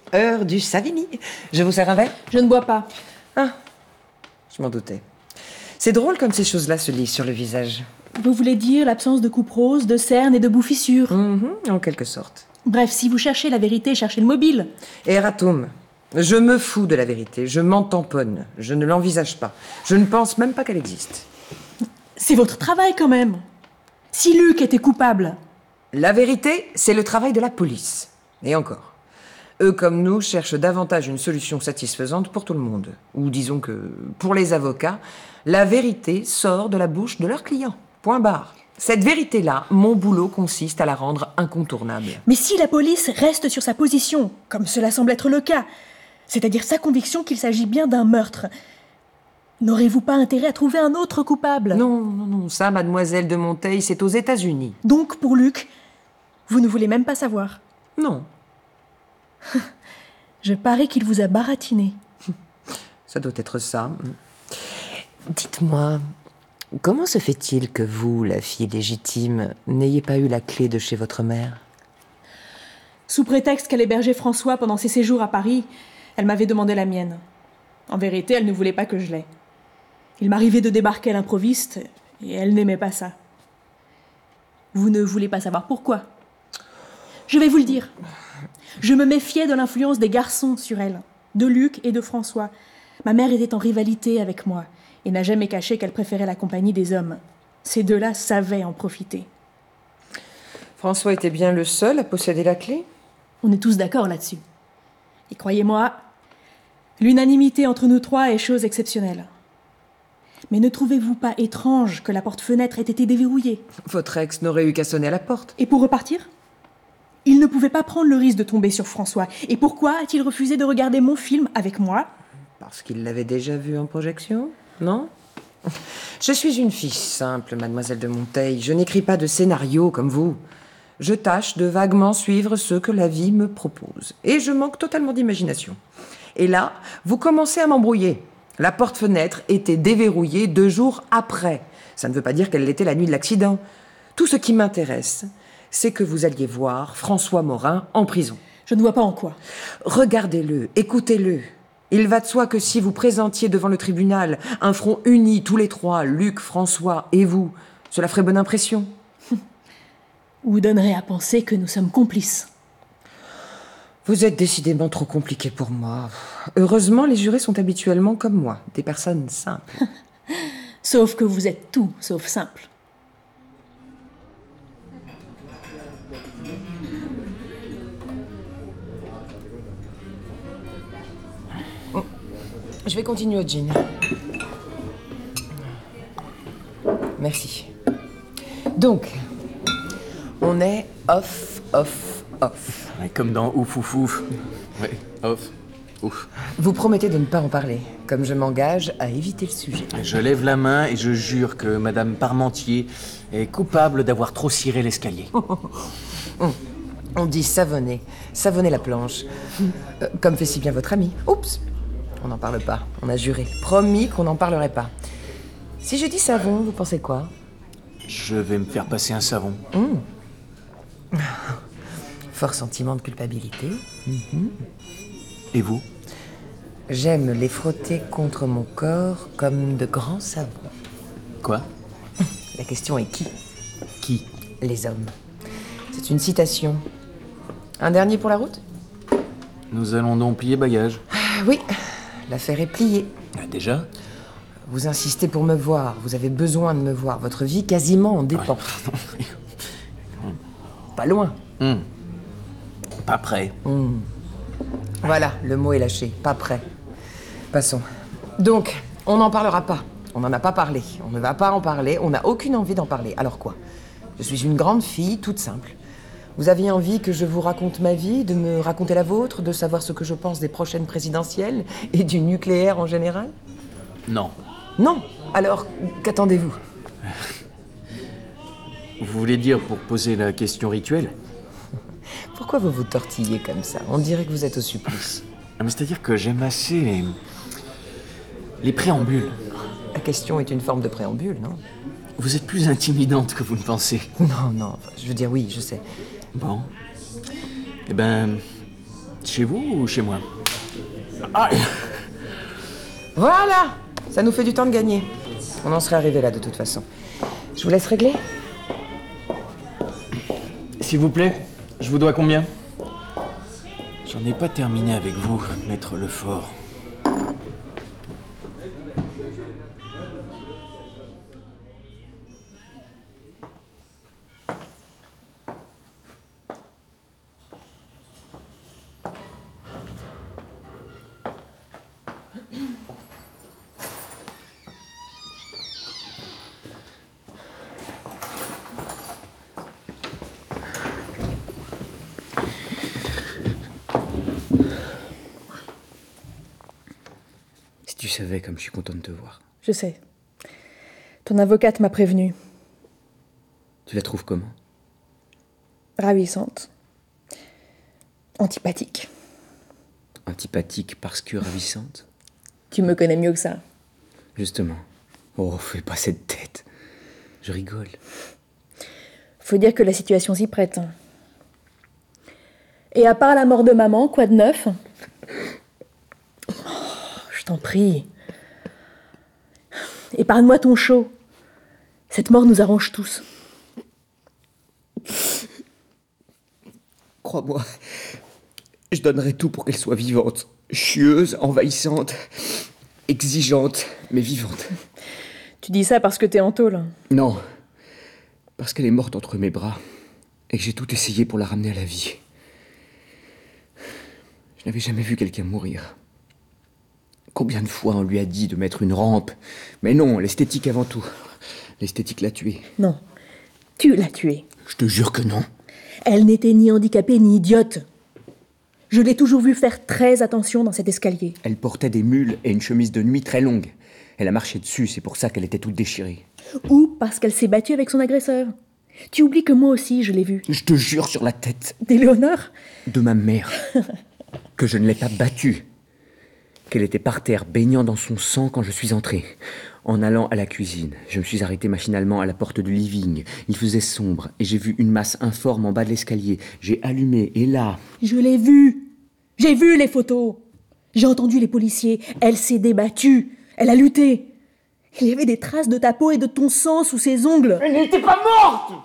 Heure du Savigny. Je vous sers un verre?
Je ne bois pas.
Ah, je m'en doutais. C'est drôle comme ces choses-là se lisent sur le visage.
Vous voulez dire l'absence de coupe rose, de cernes et de bouffissures?
Mm-hmm, en quelque sorte.
Bref, si vous cherchez la vérité, cherchez le mobile.
Eratum, je me fous de la vérité. Je m'en tamponne. Je ne l'envisage pas. Je ne pense même pas qu'elle existe.
C'est votre travail quand même. Si Luc était coupable.
La vérité, c'est le travail de la police. Et encore. Eux comme nous cherchent davantage une solution satisfaisante pour tout le monde. Ou disons que, pour les avocats, la vérité sort de la bouche de leurs clients. Point barre. Cette vérité-là, mon boulot consiste à la rendre incontournable.
Mais si la police reste sur sa position, comme cela semble être le cas, c'est-à-dire sa conviction qu'il s'agit bien d'un meurtre, n'aurez-vous pas intérêt à trouver un autre coupable?
Non, non, non, ça, mademoiselle de Monteil, c'est aux États-Unis.
Donc, pour Luc, vous ne voulez même pas savoir?
Non.
Je parie qu'il vous a baratiné.
Ça doit être ça. Dites-moi, comment se fait-il que vous, la fille légitime, n'ayez pas eu la clé de chez votre mère?
Sous prétexte qu'elle hébergeait François pendant ses séjours à Paris, elle m'avait demandé la mienne. En vérité, elle ne voulait pas que je l'aie. Il m'arrivait de débarquer à l'improviste, et elle n'aimait pas ça. Vous ne voulez pas savoir pourquoi? Je vais vous le dire. Je me méfiais de l'influence des garçons sur elle, de Luc et de François. Ma mère était en rivalité avec moi, et n'a jamais caché qu'elle préférait la compagnie des hommes. Ces deux-là savaient en profiter.
François était bien le seul à posséder la clé?
On est tous d'accord là-dessus. Et croyez-moi, l'unanimité entre nous trois est chose exceptionnelle. Mais ne trouvez-vous pas étrange que la porte-fenêtre ait été déverrouillée?
Votre ex n'aurait eu qu'à sonner à la porte.
Et pour repartir? Il ne pouvait pas prendre le risque de tomber sur François. Et pourquoi a-t-il refusé de regarder mon film avec moi?
Parce qu'il l'avait déjà vu en projection, non? Je suis une fille simple, mademoiselle de Monteil. Je n'écris pas de scénario comme vous. Je tâche de vaguement suivre ce que la vie me propose. Et je manque totalement d'imagination. Et là, vous commencez à m'embrouiller. La porte-fenêtre était déverrouillée deux jours après. Ça ne veut pas dire qu'elle l'était la nuit de l'accident. Tout ce qui m'intéresse, c'est que vous alliez voir François Morin en prison.
Je ne vois pas en quoi.
Regardez-le, écoutez-le. Il va de soi que si vous présentiez devant le tribunal un front uni, tous les trois, Luc, François et vous, cela ferait bonne impression.
Vous donnerez à penser que nous sommes complices.
Vous êtes décidément trop compliqué pour moi. Heureusement, les jurés sont habituellement comme moi, des personnes simples.
Sauf que vous êtes tout sauf simple.
Je vais continuer au gin. Merci. Donc, on est off, off, off.
Ouais, comme dans Ouf, ouf, ouf. Ouais, off, ouf.
Vous promettez de ne pas en parler, comme je m'engage à éviter le sujet.
Je lève la main et je jure que Madame Parmentier est coupable d'avoir trop ciré l'escalier.
On dit savonner, savonner la planche. Euh, comme fait si bien votre ami. Oups, on n'en parle pas, on a juré. Promis qu'on n'en parlerait pas. Si je dis savon, vous pensez quoi?
Je vais me faire passer un savon.
Mmh. Fort sentiment de culpabilité. Mmh.
Et vous?
J'aime les frotter contre mon corps comme de grands savons.
Quoi?
La question est qui?
Qui?
Les hommes. C'est une citation. Un dernier pour la route?
Nous allons donc plier bagage.
Ah, oui, l'affaire est pliée.
Ah, déjà?
Vous insistez pour me voir, vous avez besoin de me voir. Votre vie quasiment en dépend.
Ouais,
Pas loin.
Mmh. Pas prêt.
Mmh. Voilà, le mot est lâché. Pas prêt. Passons. Donc, on n'en parlera pas. On n'en a pas parlé. On ne va pas en parler. On n'a aucune envie d'en parler. Alors quoi? Je suis une grande fille, toute simple. Vous aviez envie que je vous raconte ma vie, de me raconter la vôtre, de savoir ce que je pense des prochaines présidentielles et du nucléaire en général?
Non.
Non. Alors, qu'attendez-vous?
Vous voulez dire pour poser la question rituelle?
Pourquoi vous vous tortillez comme ça? On dirait que vous êtes au supplice.
Ah, mais c'est-à-dire que j'aime assez les... les préambules.
La question est une forme de préambule, non?
Vous êtes plus intimidante que vous ne pensez.
Non, non, je veux dire oui, je sais.
Bon. Eh ben... Chez vous ou chez moi? Ah.
Voilà! Ça nous fait du temps de gagner. On en serait arrivé là de toute façon. Je vous laisse régler?
S'il vous plaît, je vous dois combien? J'en ai pas terminé avec vous, maître Lefort.
Tu savais comme je suis content de te voir.
Je sais. Ton avocate m'a prévenue.
Tu la trouves comment?
Ravissante. Antipathique.
Antipathique parce que ravissante?
Tu me connais mieux que ça.
Justement. Oh, fais pas cette tête. Je rigole.
Faut dire que la situation s'y prête. Et à part la mort de maman, quoi de neuf? Je t'en prie. Épargne-moi ton chaud. Cette mort nous arrange tous.
Crois-moi, je donnerais tout pour qu'elle soit vivante. Chieuse, envahissante, exigeante, mais vivante.
Tu dis ça parce que t'es en tôle?
Non, parce qu'elle est morte entre mes bras et que j'ai tout essayé pour la ramener à la vie. Je n'avais jamais vu quelqu'un mourir. Combien de fois on lui a dit de mettre une rampe? Mais non, l'esthétique avant tout. L'esthétique l'a tuée.
Non, tu l'as tuée.
Je te jure que non.
Elle n'était ni handicapée ni idiote. Je l'ai toujours vue faire très attention dans cet escalier.
Elle portait des mules et une chemise de nuit très longue. Elle a marché dessus, c'est pour ça qu'elle était toute déchirée.
Ou parce qu'elle s'est battue avec son agresseur. Tu oublies que moi aussi, je l'ai vue.
Je te jure sur la tête.
D'Éléonore?
De ma mère. Que je ne l'ai pas battue. Qu'elle était par terre, baignant dans son sang quand je suis entré. En allant à la cuisine, je me suis arrêté machinalement à la porte du living. Il faisait sombre et j'ai vu une masse informe en bas de l'escalier. J'ai allumé et là...
Je l'ai vue. J'ai vu les photos. J'ai entendu les policiers. Elle s'est débattue. Elle a lutté. Il y avait des traces de ta peau et de ton sang sous ses ongles.
Elle n'était pas morte!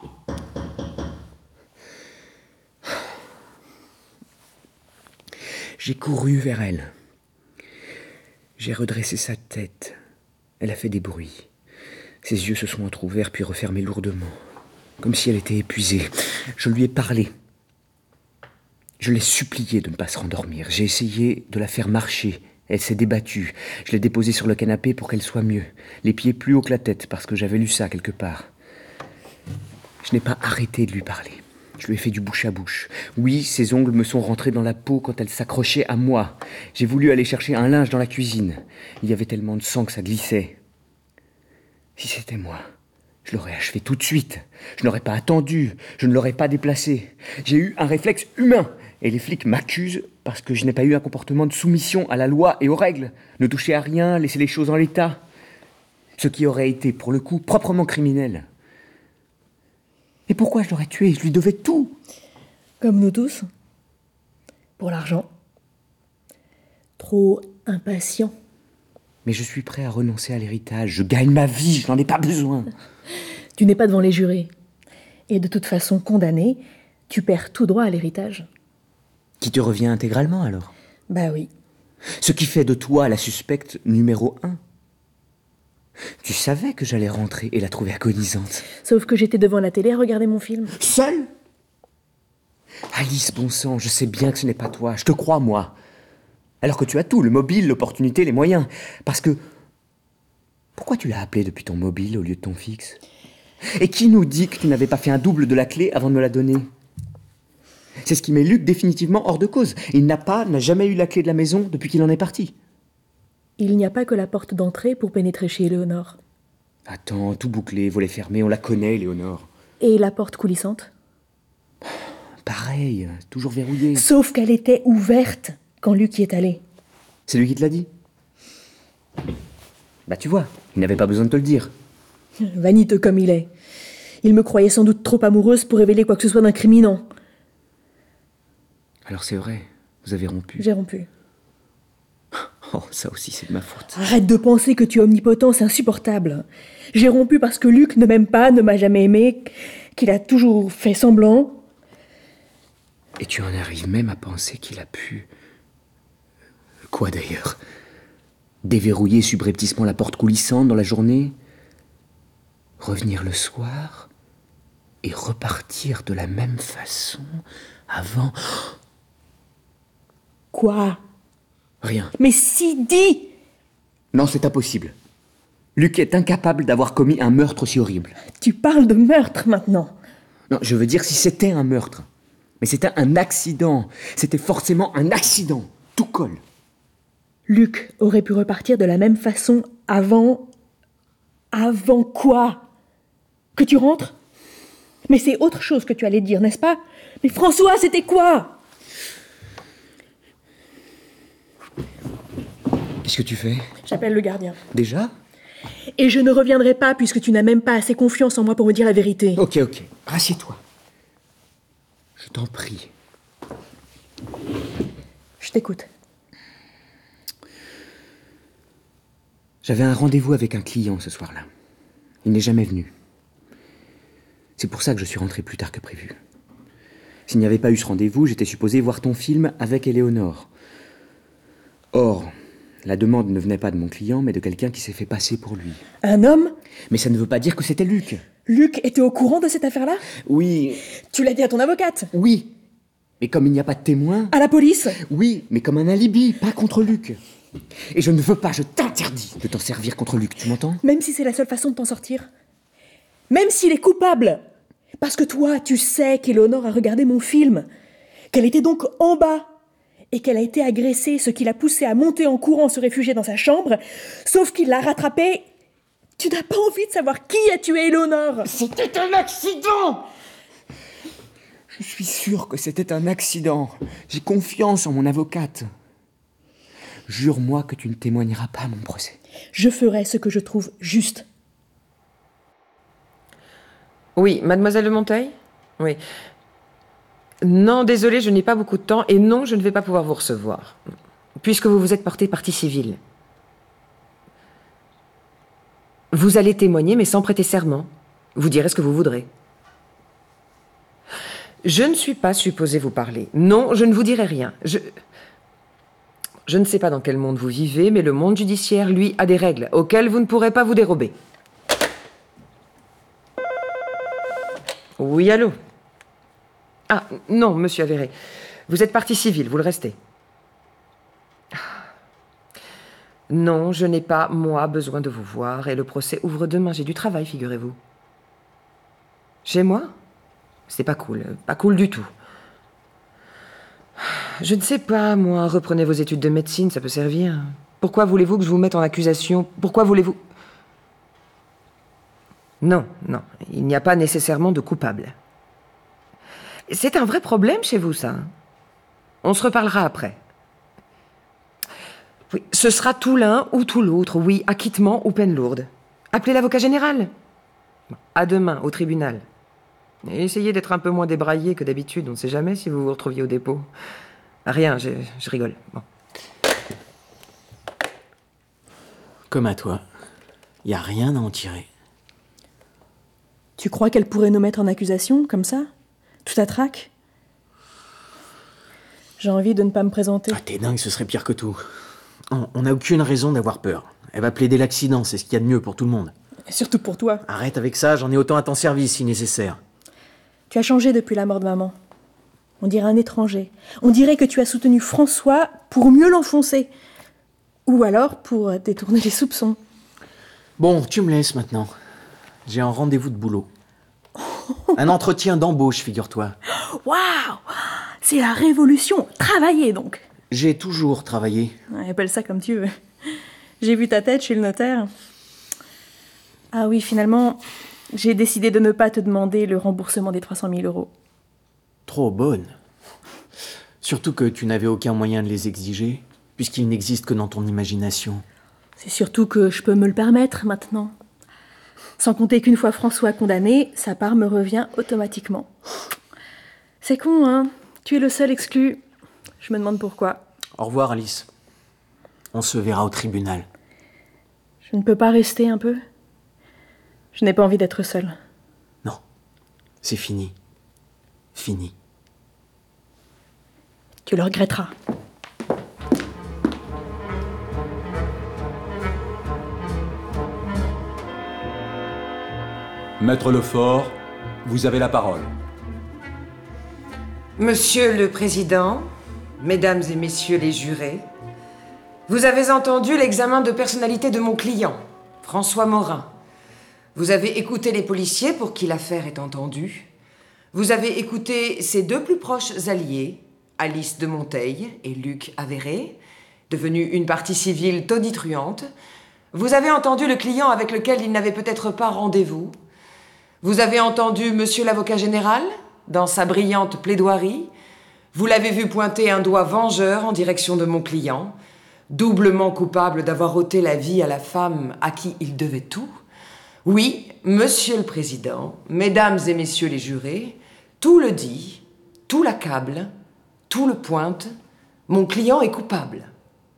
J'ai couru vers elle. J'ai redressé sa tête. Elle a fait des bruits. Ses yeux se sont entr'ouverts puis refermés lourdement, comme si elle était épuisée. Je lui ai parlé. Je l'ai supplié de ne pas se rendormir. J'ai essayé de la faire marcher. Elle s'est débattue. Je l'ai déposée sur le canapé pour qu'elle soit mieux. Les pieds plus haut que la tête, parce que j'avais lu ça quelque part. Je n'ai pas arrêté de lui parler. Je lui ai fait du bouche à bouche. Oui, ses ongles me sont rentrés dans la peau quand elle s'accrochait à moi. J'ai voulu aller chercher un linge dans la cuisine. Il y avait tellement de sang que ça glissait. Si c'était moi, je l'aurais achevé tout de suite. Je n'aurais pas attendu. Je ne l'aurais pas déplacé. J'ai eu un réflexe humain. Et les flics m'accusent parce que je n'ai pas eu un comportement de soumission à la loi et aux règles. Ne toucher à rien, laisser les choses en l'état. Ce qui aurait été, pour le coup, proprement criminel. Et pourquoi je l'aurais tué? Je lui devais tout.
Comme nous tous. Pour l'argent. Trop impatient.
Mais je suis prêt à renoncer à l'héritage. Je gagne ma vie, je n'en ai pas besoin.
Tu n'es pas devant les jurés. Et de toute façon, condamné, tu perds tout droit à l'héritage.
Qui te revient intégralement, alors?
Bah oui.
Ce qui fait de toi la suspecte numéro un. Tu savais que j'allais rentrer et la trouver agonisante.
Sauf que j'étais devant la télé à regarder mon film.
Seule? Alice, bon sang, je sais bien que ce n'est pas toi. Je te crois, moi. Alors que tu as tout, le mobile, l'opportunité, les moyens. Parce que... Pourquoi tu l'as appelé depuis ton mobile au lieu de ton fixe? Et qui nous dit que tu n'avais pas fait un double de la clé avant de me la donner? C'est ce qui met Luc définitivement hors de cause. Il n'a pas, n'a jamais eu la clé de la maison depuis qu'il en est parti.
Il n'y a pas que la porte d'entrée pour pénétrer chez Éléonore.
Attends, tout bouclé, volet fermé, on la connaît, Éléonore.
Et la porte coulissante?
Pareil, toujours verrouillée.
Sauf qu'elle était ouverte quand Luc y est allé.
C'est lui qui te l'a dit? Bah tu vois, il n'avait pas besoin de te le dire.
Vaniteux comme il est. Il me croyait sans doute trop amoureuse pour révéler quoi que ce soit d'incriminant.
Alors c'est vrai, Vous avez rompu?
J'ai rompu.
Oh, ça aussi, c'est de ma faute.
Arrête de penser que tu es omnipotent, c'est insupportable. J'ai rompu parce que Luc ne m'aime pas, ne m'a jamais aimé, qu'il a toujours fait semblant.
Et tu en arrives même à penser qu'il a pu... Quoi d'ailleurs? Déverrouiller subrepticement la porte coulissante dans la journée? Revenir le soir? Et repartir de la même façon avant...
Quoi?
Rien.
Mais si, dis!
Non, c'est impossible. Luc est incapable d'avoir commis un meurtre aussi horrible.
Tu parles de meurtre maintenant.
Non, je veux dire si c'était un meurtre. Mais c'était un accident. C'était forcément un accident. Tout colle.
Luc aurait pu repartir de la même façon avant... Avant quoi? Que tu rentres? Mais c'est autre chose que tu allais dire, n'est-ce pas? Mais François, c'était quoi?
Qu'est-ce que tu fais?
J'appelle le gardien.
Déjà?
Et je ne reviendrai pas puisque tu n'as même pas assez confiance en moi pour me dire la vérité.
Ok, ok. Rassieds-toi. Je t'en prie.
Je t'écoute.
J'avais un rendez-vous avec un client ce soir-là. Il n'est jamais venu. C'est pour ça que je suis rentré plus tard que prévu. S'il n'y avait pas eu ce rendez-vous, j'étais supposé voir ton film avec Éléonore. Or, la demande ne venait pas de mon client, mais de quelqu'un qui s'est fait passer pour lui.
Un homme?
Mais ça ne veut pas dire que c'était Luc.
Luc était au courant de cette affaire-là?
Oui.
Tu l'as dit à ton avocate?
Oui. Mais comme il n'y a pas de témoin...
À la police?
Oui, mais comme un alibi, pas contre Luc. Et je ne veux pas, je t'interdis de t'en servir contre Luc, tu m'entends?
Même si c'est la seule façon de t'en sortir? Même s'il est coupable? Parce que toi, tu sais qu'Éléonore a regardé mon film, qu'elle était donc en bas, et qu'elle a été agressée, ce qui l'a poussée à monter en courant, se réfugier dans sa chambre, sauf qu'il l'a rattrapée. Tu n'as pas envie de savoir qui a tué Éléonore?
C'était un accident! Je suis sûr que c'était un accident. J'ai confiance en mon avocate. Jure-moi que tu ne témoigneras pas à mon procès.
Je ferai ce que je trouve juste.
Oui, mademoiselle de Monteil? Oui. Non, désolé, je n'ai pas beaucoup de temps, et non, je ne vais pas pouvoir vous recevoir, puisque vous vous êtes porté partie civile. Vous allez témoigner, mais sans prêter serment. Vous direz ce que vous voudrez. Je ne suis pas supposée vous parler. Non, je ne vous dirai rien. Je... Je ne sais pas dans quel monde vous vivez, mais le monde judiciaire, lui, a des règles auxquelles vous ne pourrez pas vous dérober. Oui, allô? Ah, non, monsieur Avéré. Vous êtes partie civile, vous le restez. Non, je n'ai pas, moi, besoin de vous voir, et le procès ouvre demain. J'ai du travail, figurez-vous. Chez moi? C'est pas cool, pas cool du tout. Je ne sais pas, moi, reprenez vos études de médecine, ça peut servir. Pourquoi voulez-vous que je vous mette en accusation? Pourquoi voulez-vous... Non, non, il n'y a pas nécessairement de coupable. C'est un vrai problème chez vous, ça. On se reparlera après. Oui, ce sera tout l'un ou tout l'autre, oui, acquittement ou peine lourde. Appelez l'avocat général. À demain, au tribunal. Et essayez d'être un peu moins débraillé que d'habitude, on ne sait jamais si vous vous retrouviez au dépôt. Rien, je, je rigole. Bon.
Comme à toi. Y a rien à en tirer.
Tu crois qu'elle pourrait nous mettre en accusation, comme ça? Tout à trac? J'ai envie de ne pas me présenter.
Ah, t'es dingue, ce serait pire que tout. On n'a aucune raison d'avoir peur. Elle va plaider l'accident, c'est ce qu'il y a de mieux pour tout le monde.
Et surtout pour toi.
Arrête avec ça, j'en ai autant à ton service si nécessaire.
Tu as changé depuis la mort de maman. On dirait un étranger. On dirait que tu as soutenu François pour mieux l'enfoncer. Ou alors pour détourner les soupçons.
Bon, tu me laisses maintenant. J'ai un rendez-vous de boulot. Un entretien d'embauche, figure-toi.
Waouh! C'est la révolution. Travailler, donc.
J'ai toujours travaillé.
Ouais, appelle ça comme tu veux. J'ai vu ta tête chez le notaire. Ah oui, finalement, j'ai décidé de ne pas te demander le remboursement des trois cent mille euros.
Trop bonne. Surtout que tu n'avais aucun moyen de les exiger, puisqu'ils n'existent que dans ton imagination.
C'est surtout que je peux me le permettre maintenant. Sans compter qu'une fois François condamné, sa part me revient automatiquement. C'est con, hein? Tu es le seul exclu. Je me demande pourquoi.
Au revoir, Alice. On se verra au tribunal.
Je ne peux pas rester un peu? Je n'ai pas envie d'être seule.
Non. C'est fini. Fini.
Tu le regretteras.
Maître Lefort, vous avez la parole.
Monsieur le Président, Mesdames et Messieurs les jurés, vous avez entendu l'examen de personnalité de mon client, François Morin. Vous avez écouté les policiers pour qui l'affaire est entendue. Vous avez écouté ses deux plus proches alliés, Alice de Monteil et Luc Avéré, devenu une partie civile tonitruante. Vous avez entendu le client avec lequel il n'avait peut-être pas rendez-vous. Vous avez entendu Monsieur l'avocat général dans sa brillante plaidoirie. Vous l'avez vu pointer un doigt vengeur en direction de mon client, doublement coupable d'avoir ôté la vie à la femme à qui il devait tout. Oui, Monsieur le Président, Mesdames et Messieurs les jurés, tout le dit, tout l'accable, tout le pointe, mon client est coupable.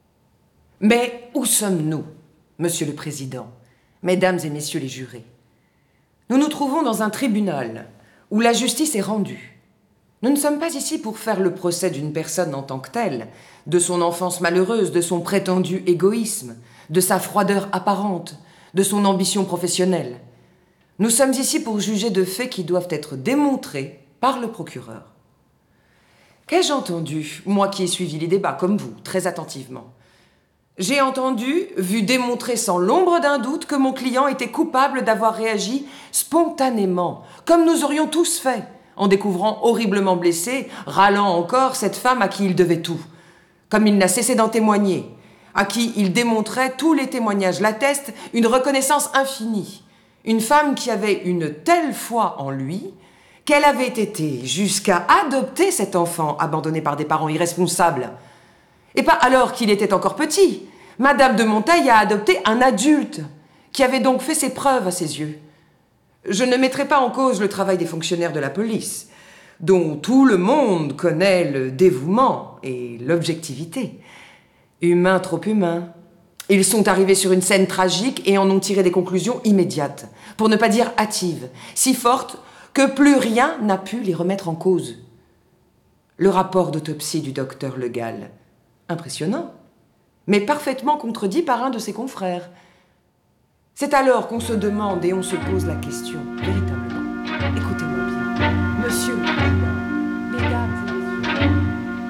Mais où sommes-nous, Monsieur le Président, Mesdames et Messieurs les jurés? Nous nous trouvons dans un tribunal où la justice est rendue. Nous ne sommes pas ici pour faire le procès d'une personne en tant que telle, de son enfance malheureuse, de son prétendu égoïsme, de sa froideur apparente, de son ambition professionnelle. Nous sommes ici pour juger de faits qui doivent être démontrés par le procureur. Qu'ai-je entendu, moi qui ai suivi les débats comme vous, très attentivement? J'ai entendu, vu démontrer sans l'ombre d'un doute que mon client était coupable d'avoir réagi spontanément, comme nous aurions tous fait, en découvrant horriblement blessé, râlant encore cette femme à qui il devait tout. Comme il n'a cessé d'en témoigner, à qui il démontrait, tous les témoignages l'attestent, une reconnaissance infinie. Une femme qui avait une telle foi en lui qu'elle avait été jusqu'à adopter cet enfant abandonné par des parents irresponsables. Et pas alors qu'il était encore petit. Madame de Monteil a adopté un adulte qui avait donc fait ses preuves à ses yeux. Je ne mettrai pas en cause le travail des fonctionnaires de la police, dont tout le monde connaît le dévouement et l'objectivité. Humains trop humains. Ils sont arrivés sur une scène tragique et en ont tiré des conclusions immédiates, pour ne pas dire hâtives, si fortes que plus rien n'a pu les remettre en cause. Le rapport d'autopsie du docteur Le Gall, impressionnant, mais parfaitement contredit par un de ses confrères. C'est alors qu'on se demande et on se pose la question, véritablement. Écoutez-moi bien, monsieur, mesdames, mesdames et messieurs.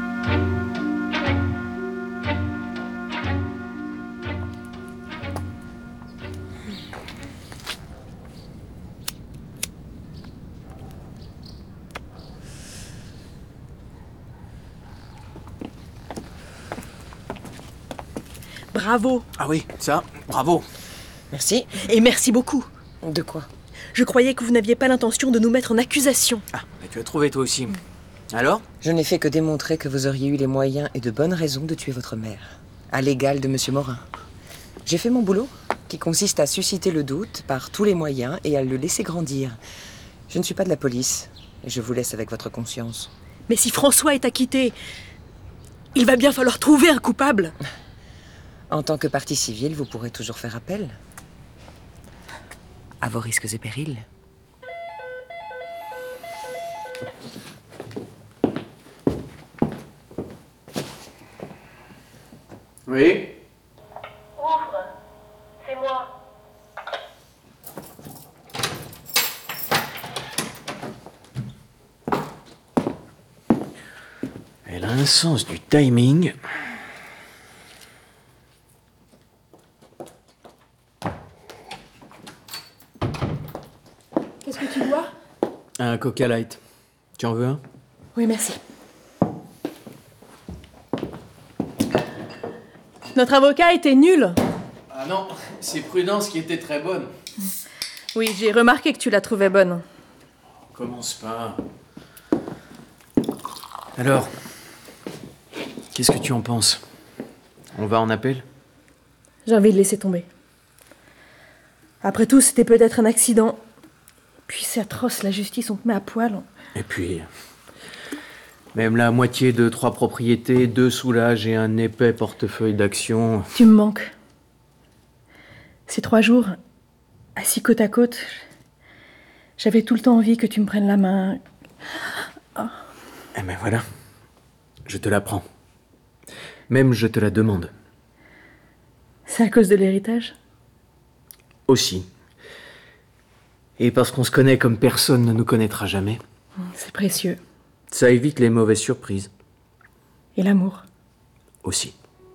Bravo.
Ah oui, ça, bravo.
Merci.
Et merci beaucoup.
De quoi?
Je croyais que vous n'aviez pas l'intention de nous mettre en accusation.
Ah, mais tu as trouvé toi aussi. Alors?
Je n'ai fait que démontrer que vous auriez eu les moyens et de bonnes raisons de tuer votre mère, à l'égal de Monsieur Morin. J'ai fait mon boulot, qui consiste à susciter le doute par tous les moyens et à le laisser grandir. Je ne suis pas de la police, et je vous laisse avec votre conscience.
Mais si François est acquitté, il va bien falloir trouver un coupable.
En tant que partie civile, vous pourrez toujours faire appel. À vos risques et périls.
Oui?
Ouvre, c'est moi.
Elle a un sens du timing.
Qu'est-ce que tu bois?
Un Coca Light. Tu en veux un?
Oui, merci. Notre avocat était nul.
Ah non, c'est Prudence qui était très bonne.
Oui, j'ai remarqué que tu la trouvais bonne.
Commence pas. Alors, qu'est-ce que tu en penses? On va en appel?
J'ai envie de laisser tomber. Après tout, c'était peut-être un accident. Puis c'est atroce, la justice, on te met à poil.
Et puis, Même la moitié de trois propriétés, deux soulages et un épais portefeuille d'actions.
Tu me manques. Ces trois jours, assis côte à côte, j'avais tout le temps envie que tu me prennes la main. Oh.
Eh ben voilà, je te la prends. Même je te la demande.
C'est à cause de l'héritage ?
Aussi. Et parce qu'on se connaît comme personne ne nous connaîtra jamais.
C'est précieux.
Ça évite les mauvaises surprises.
Et l'amour ?
Aussi.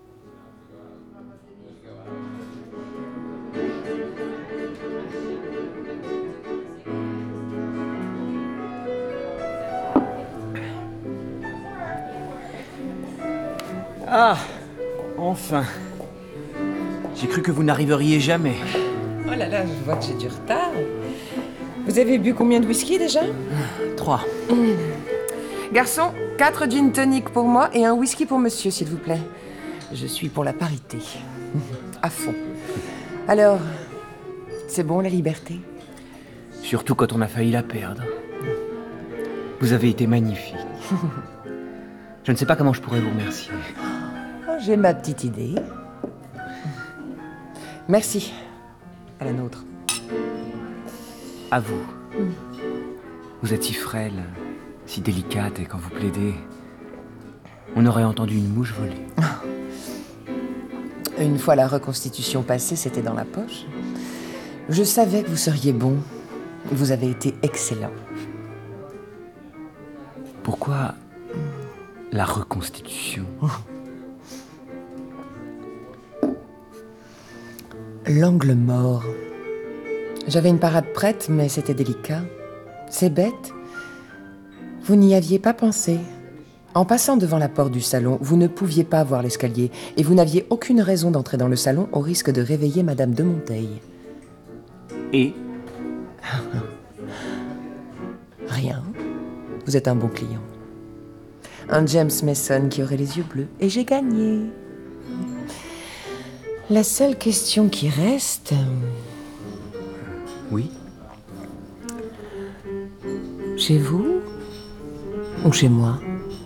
Ah, enfin. J'ai cru que vous n'arriveriez jamais.
Oh là là, je vois que j'ai du retard. Vous avez bu combien de whisky déjà ?
Trois.
Mmh. Garçon, quatre gin tonic pour moi et un whisky pour monsieur, s'il vous plaît. Je suis pour la parité. À fond. Alors, c'est bon la liberté ?
Surtout quand on a failli la perdre. Vous avez été magnifique. Je ne sais pas comment je pourrais vous remercier.
Oh, j'ai ma petite idée. Merci. À la nôtre.
À vous. Mm. Vous êtes si frêle, si délicate, et quand vous plaidez, on aurait entendu une mouche voler.
Une fois la reconstitution passée, c'était dans la poche. Je savais que vous seriez bon. Vous avez été excellent.
Pourquoi la reconstitution ?
L'angle mort. J'avais une parade prête, mais c'était délicat. C'est bête. Vous n'y aviez pas pensé. En passant devant la porte du salon, vous ne pouviez pas voir l'escalier, et vous n'aviez aucune raison d'entrer dans le salon au risque de réveiller Madame de Monteil.
Et ?
Rien. Vous êtes un bon client. Un James Mason qui aurait les yeux bleus, et j'ai gagné. La seule question qui reste...
Oui ?
Chez vous ou chez moi ?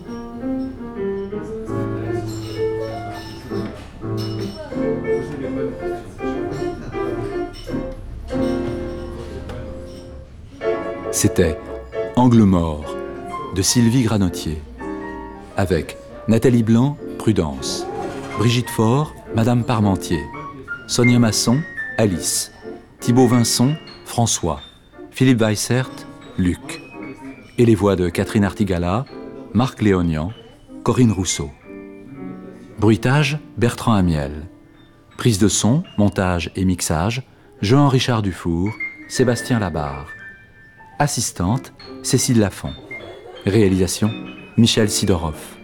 C'était Angle mort de Sylvie Granotier, avec Nathalie Blanc, Prudence, Brigitte Faure, Madame Parmentier, Sonia Masson, Alice, Thibaut Vincent, François, Philippe Weissert, Luc, et les voix de Catherine Artigala, Marc Léonian, Corinne Rousseau. Bruitage, Bertrand Amiel. Prise de son, montage et mixage, Jean-Richard Dufour, Sébastien Labarre. Assistante, Cécile Lafont. Réalisation, Michel Sidorov.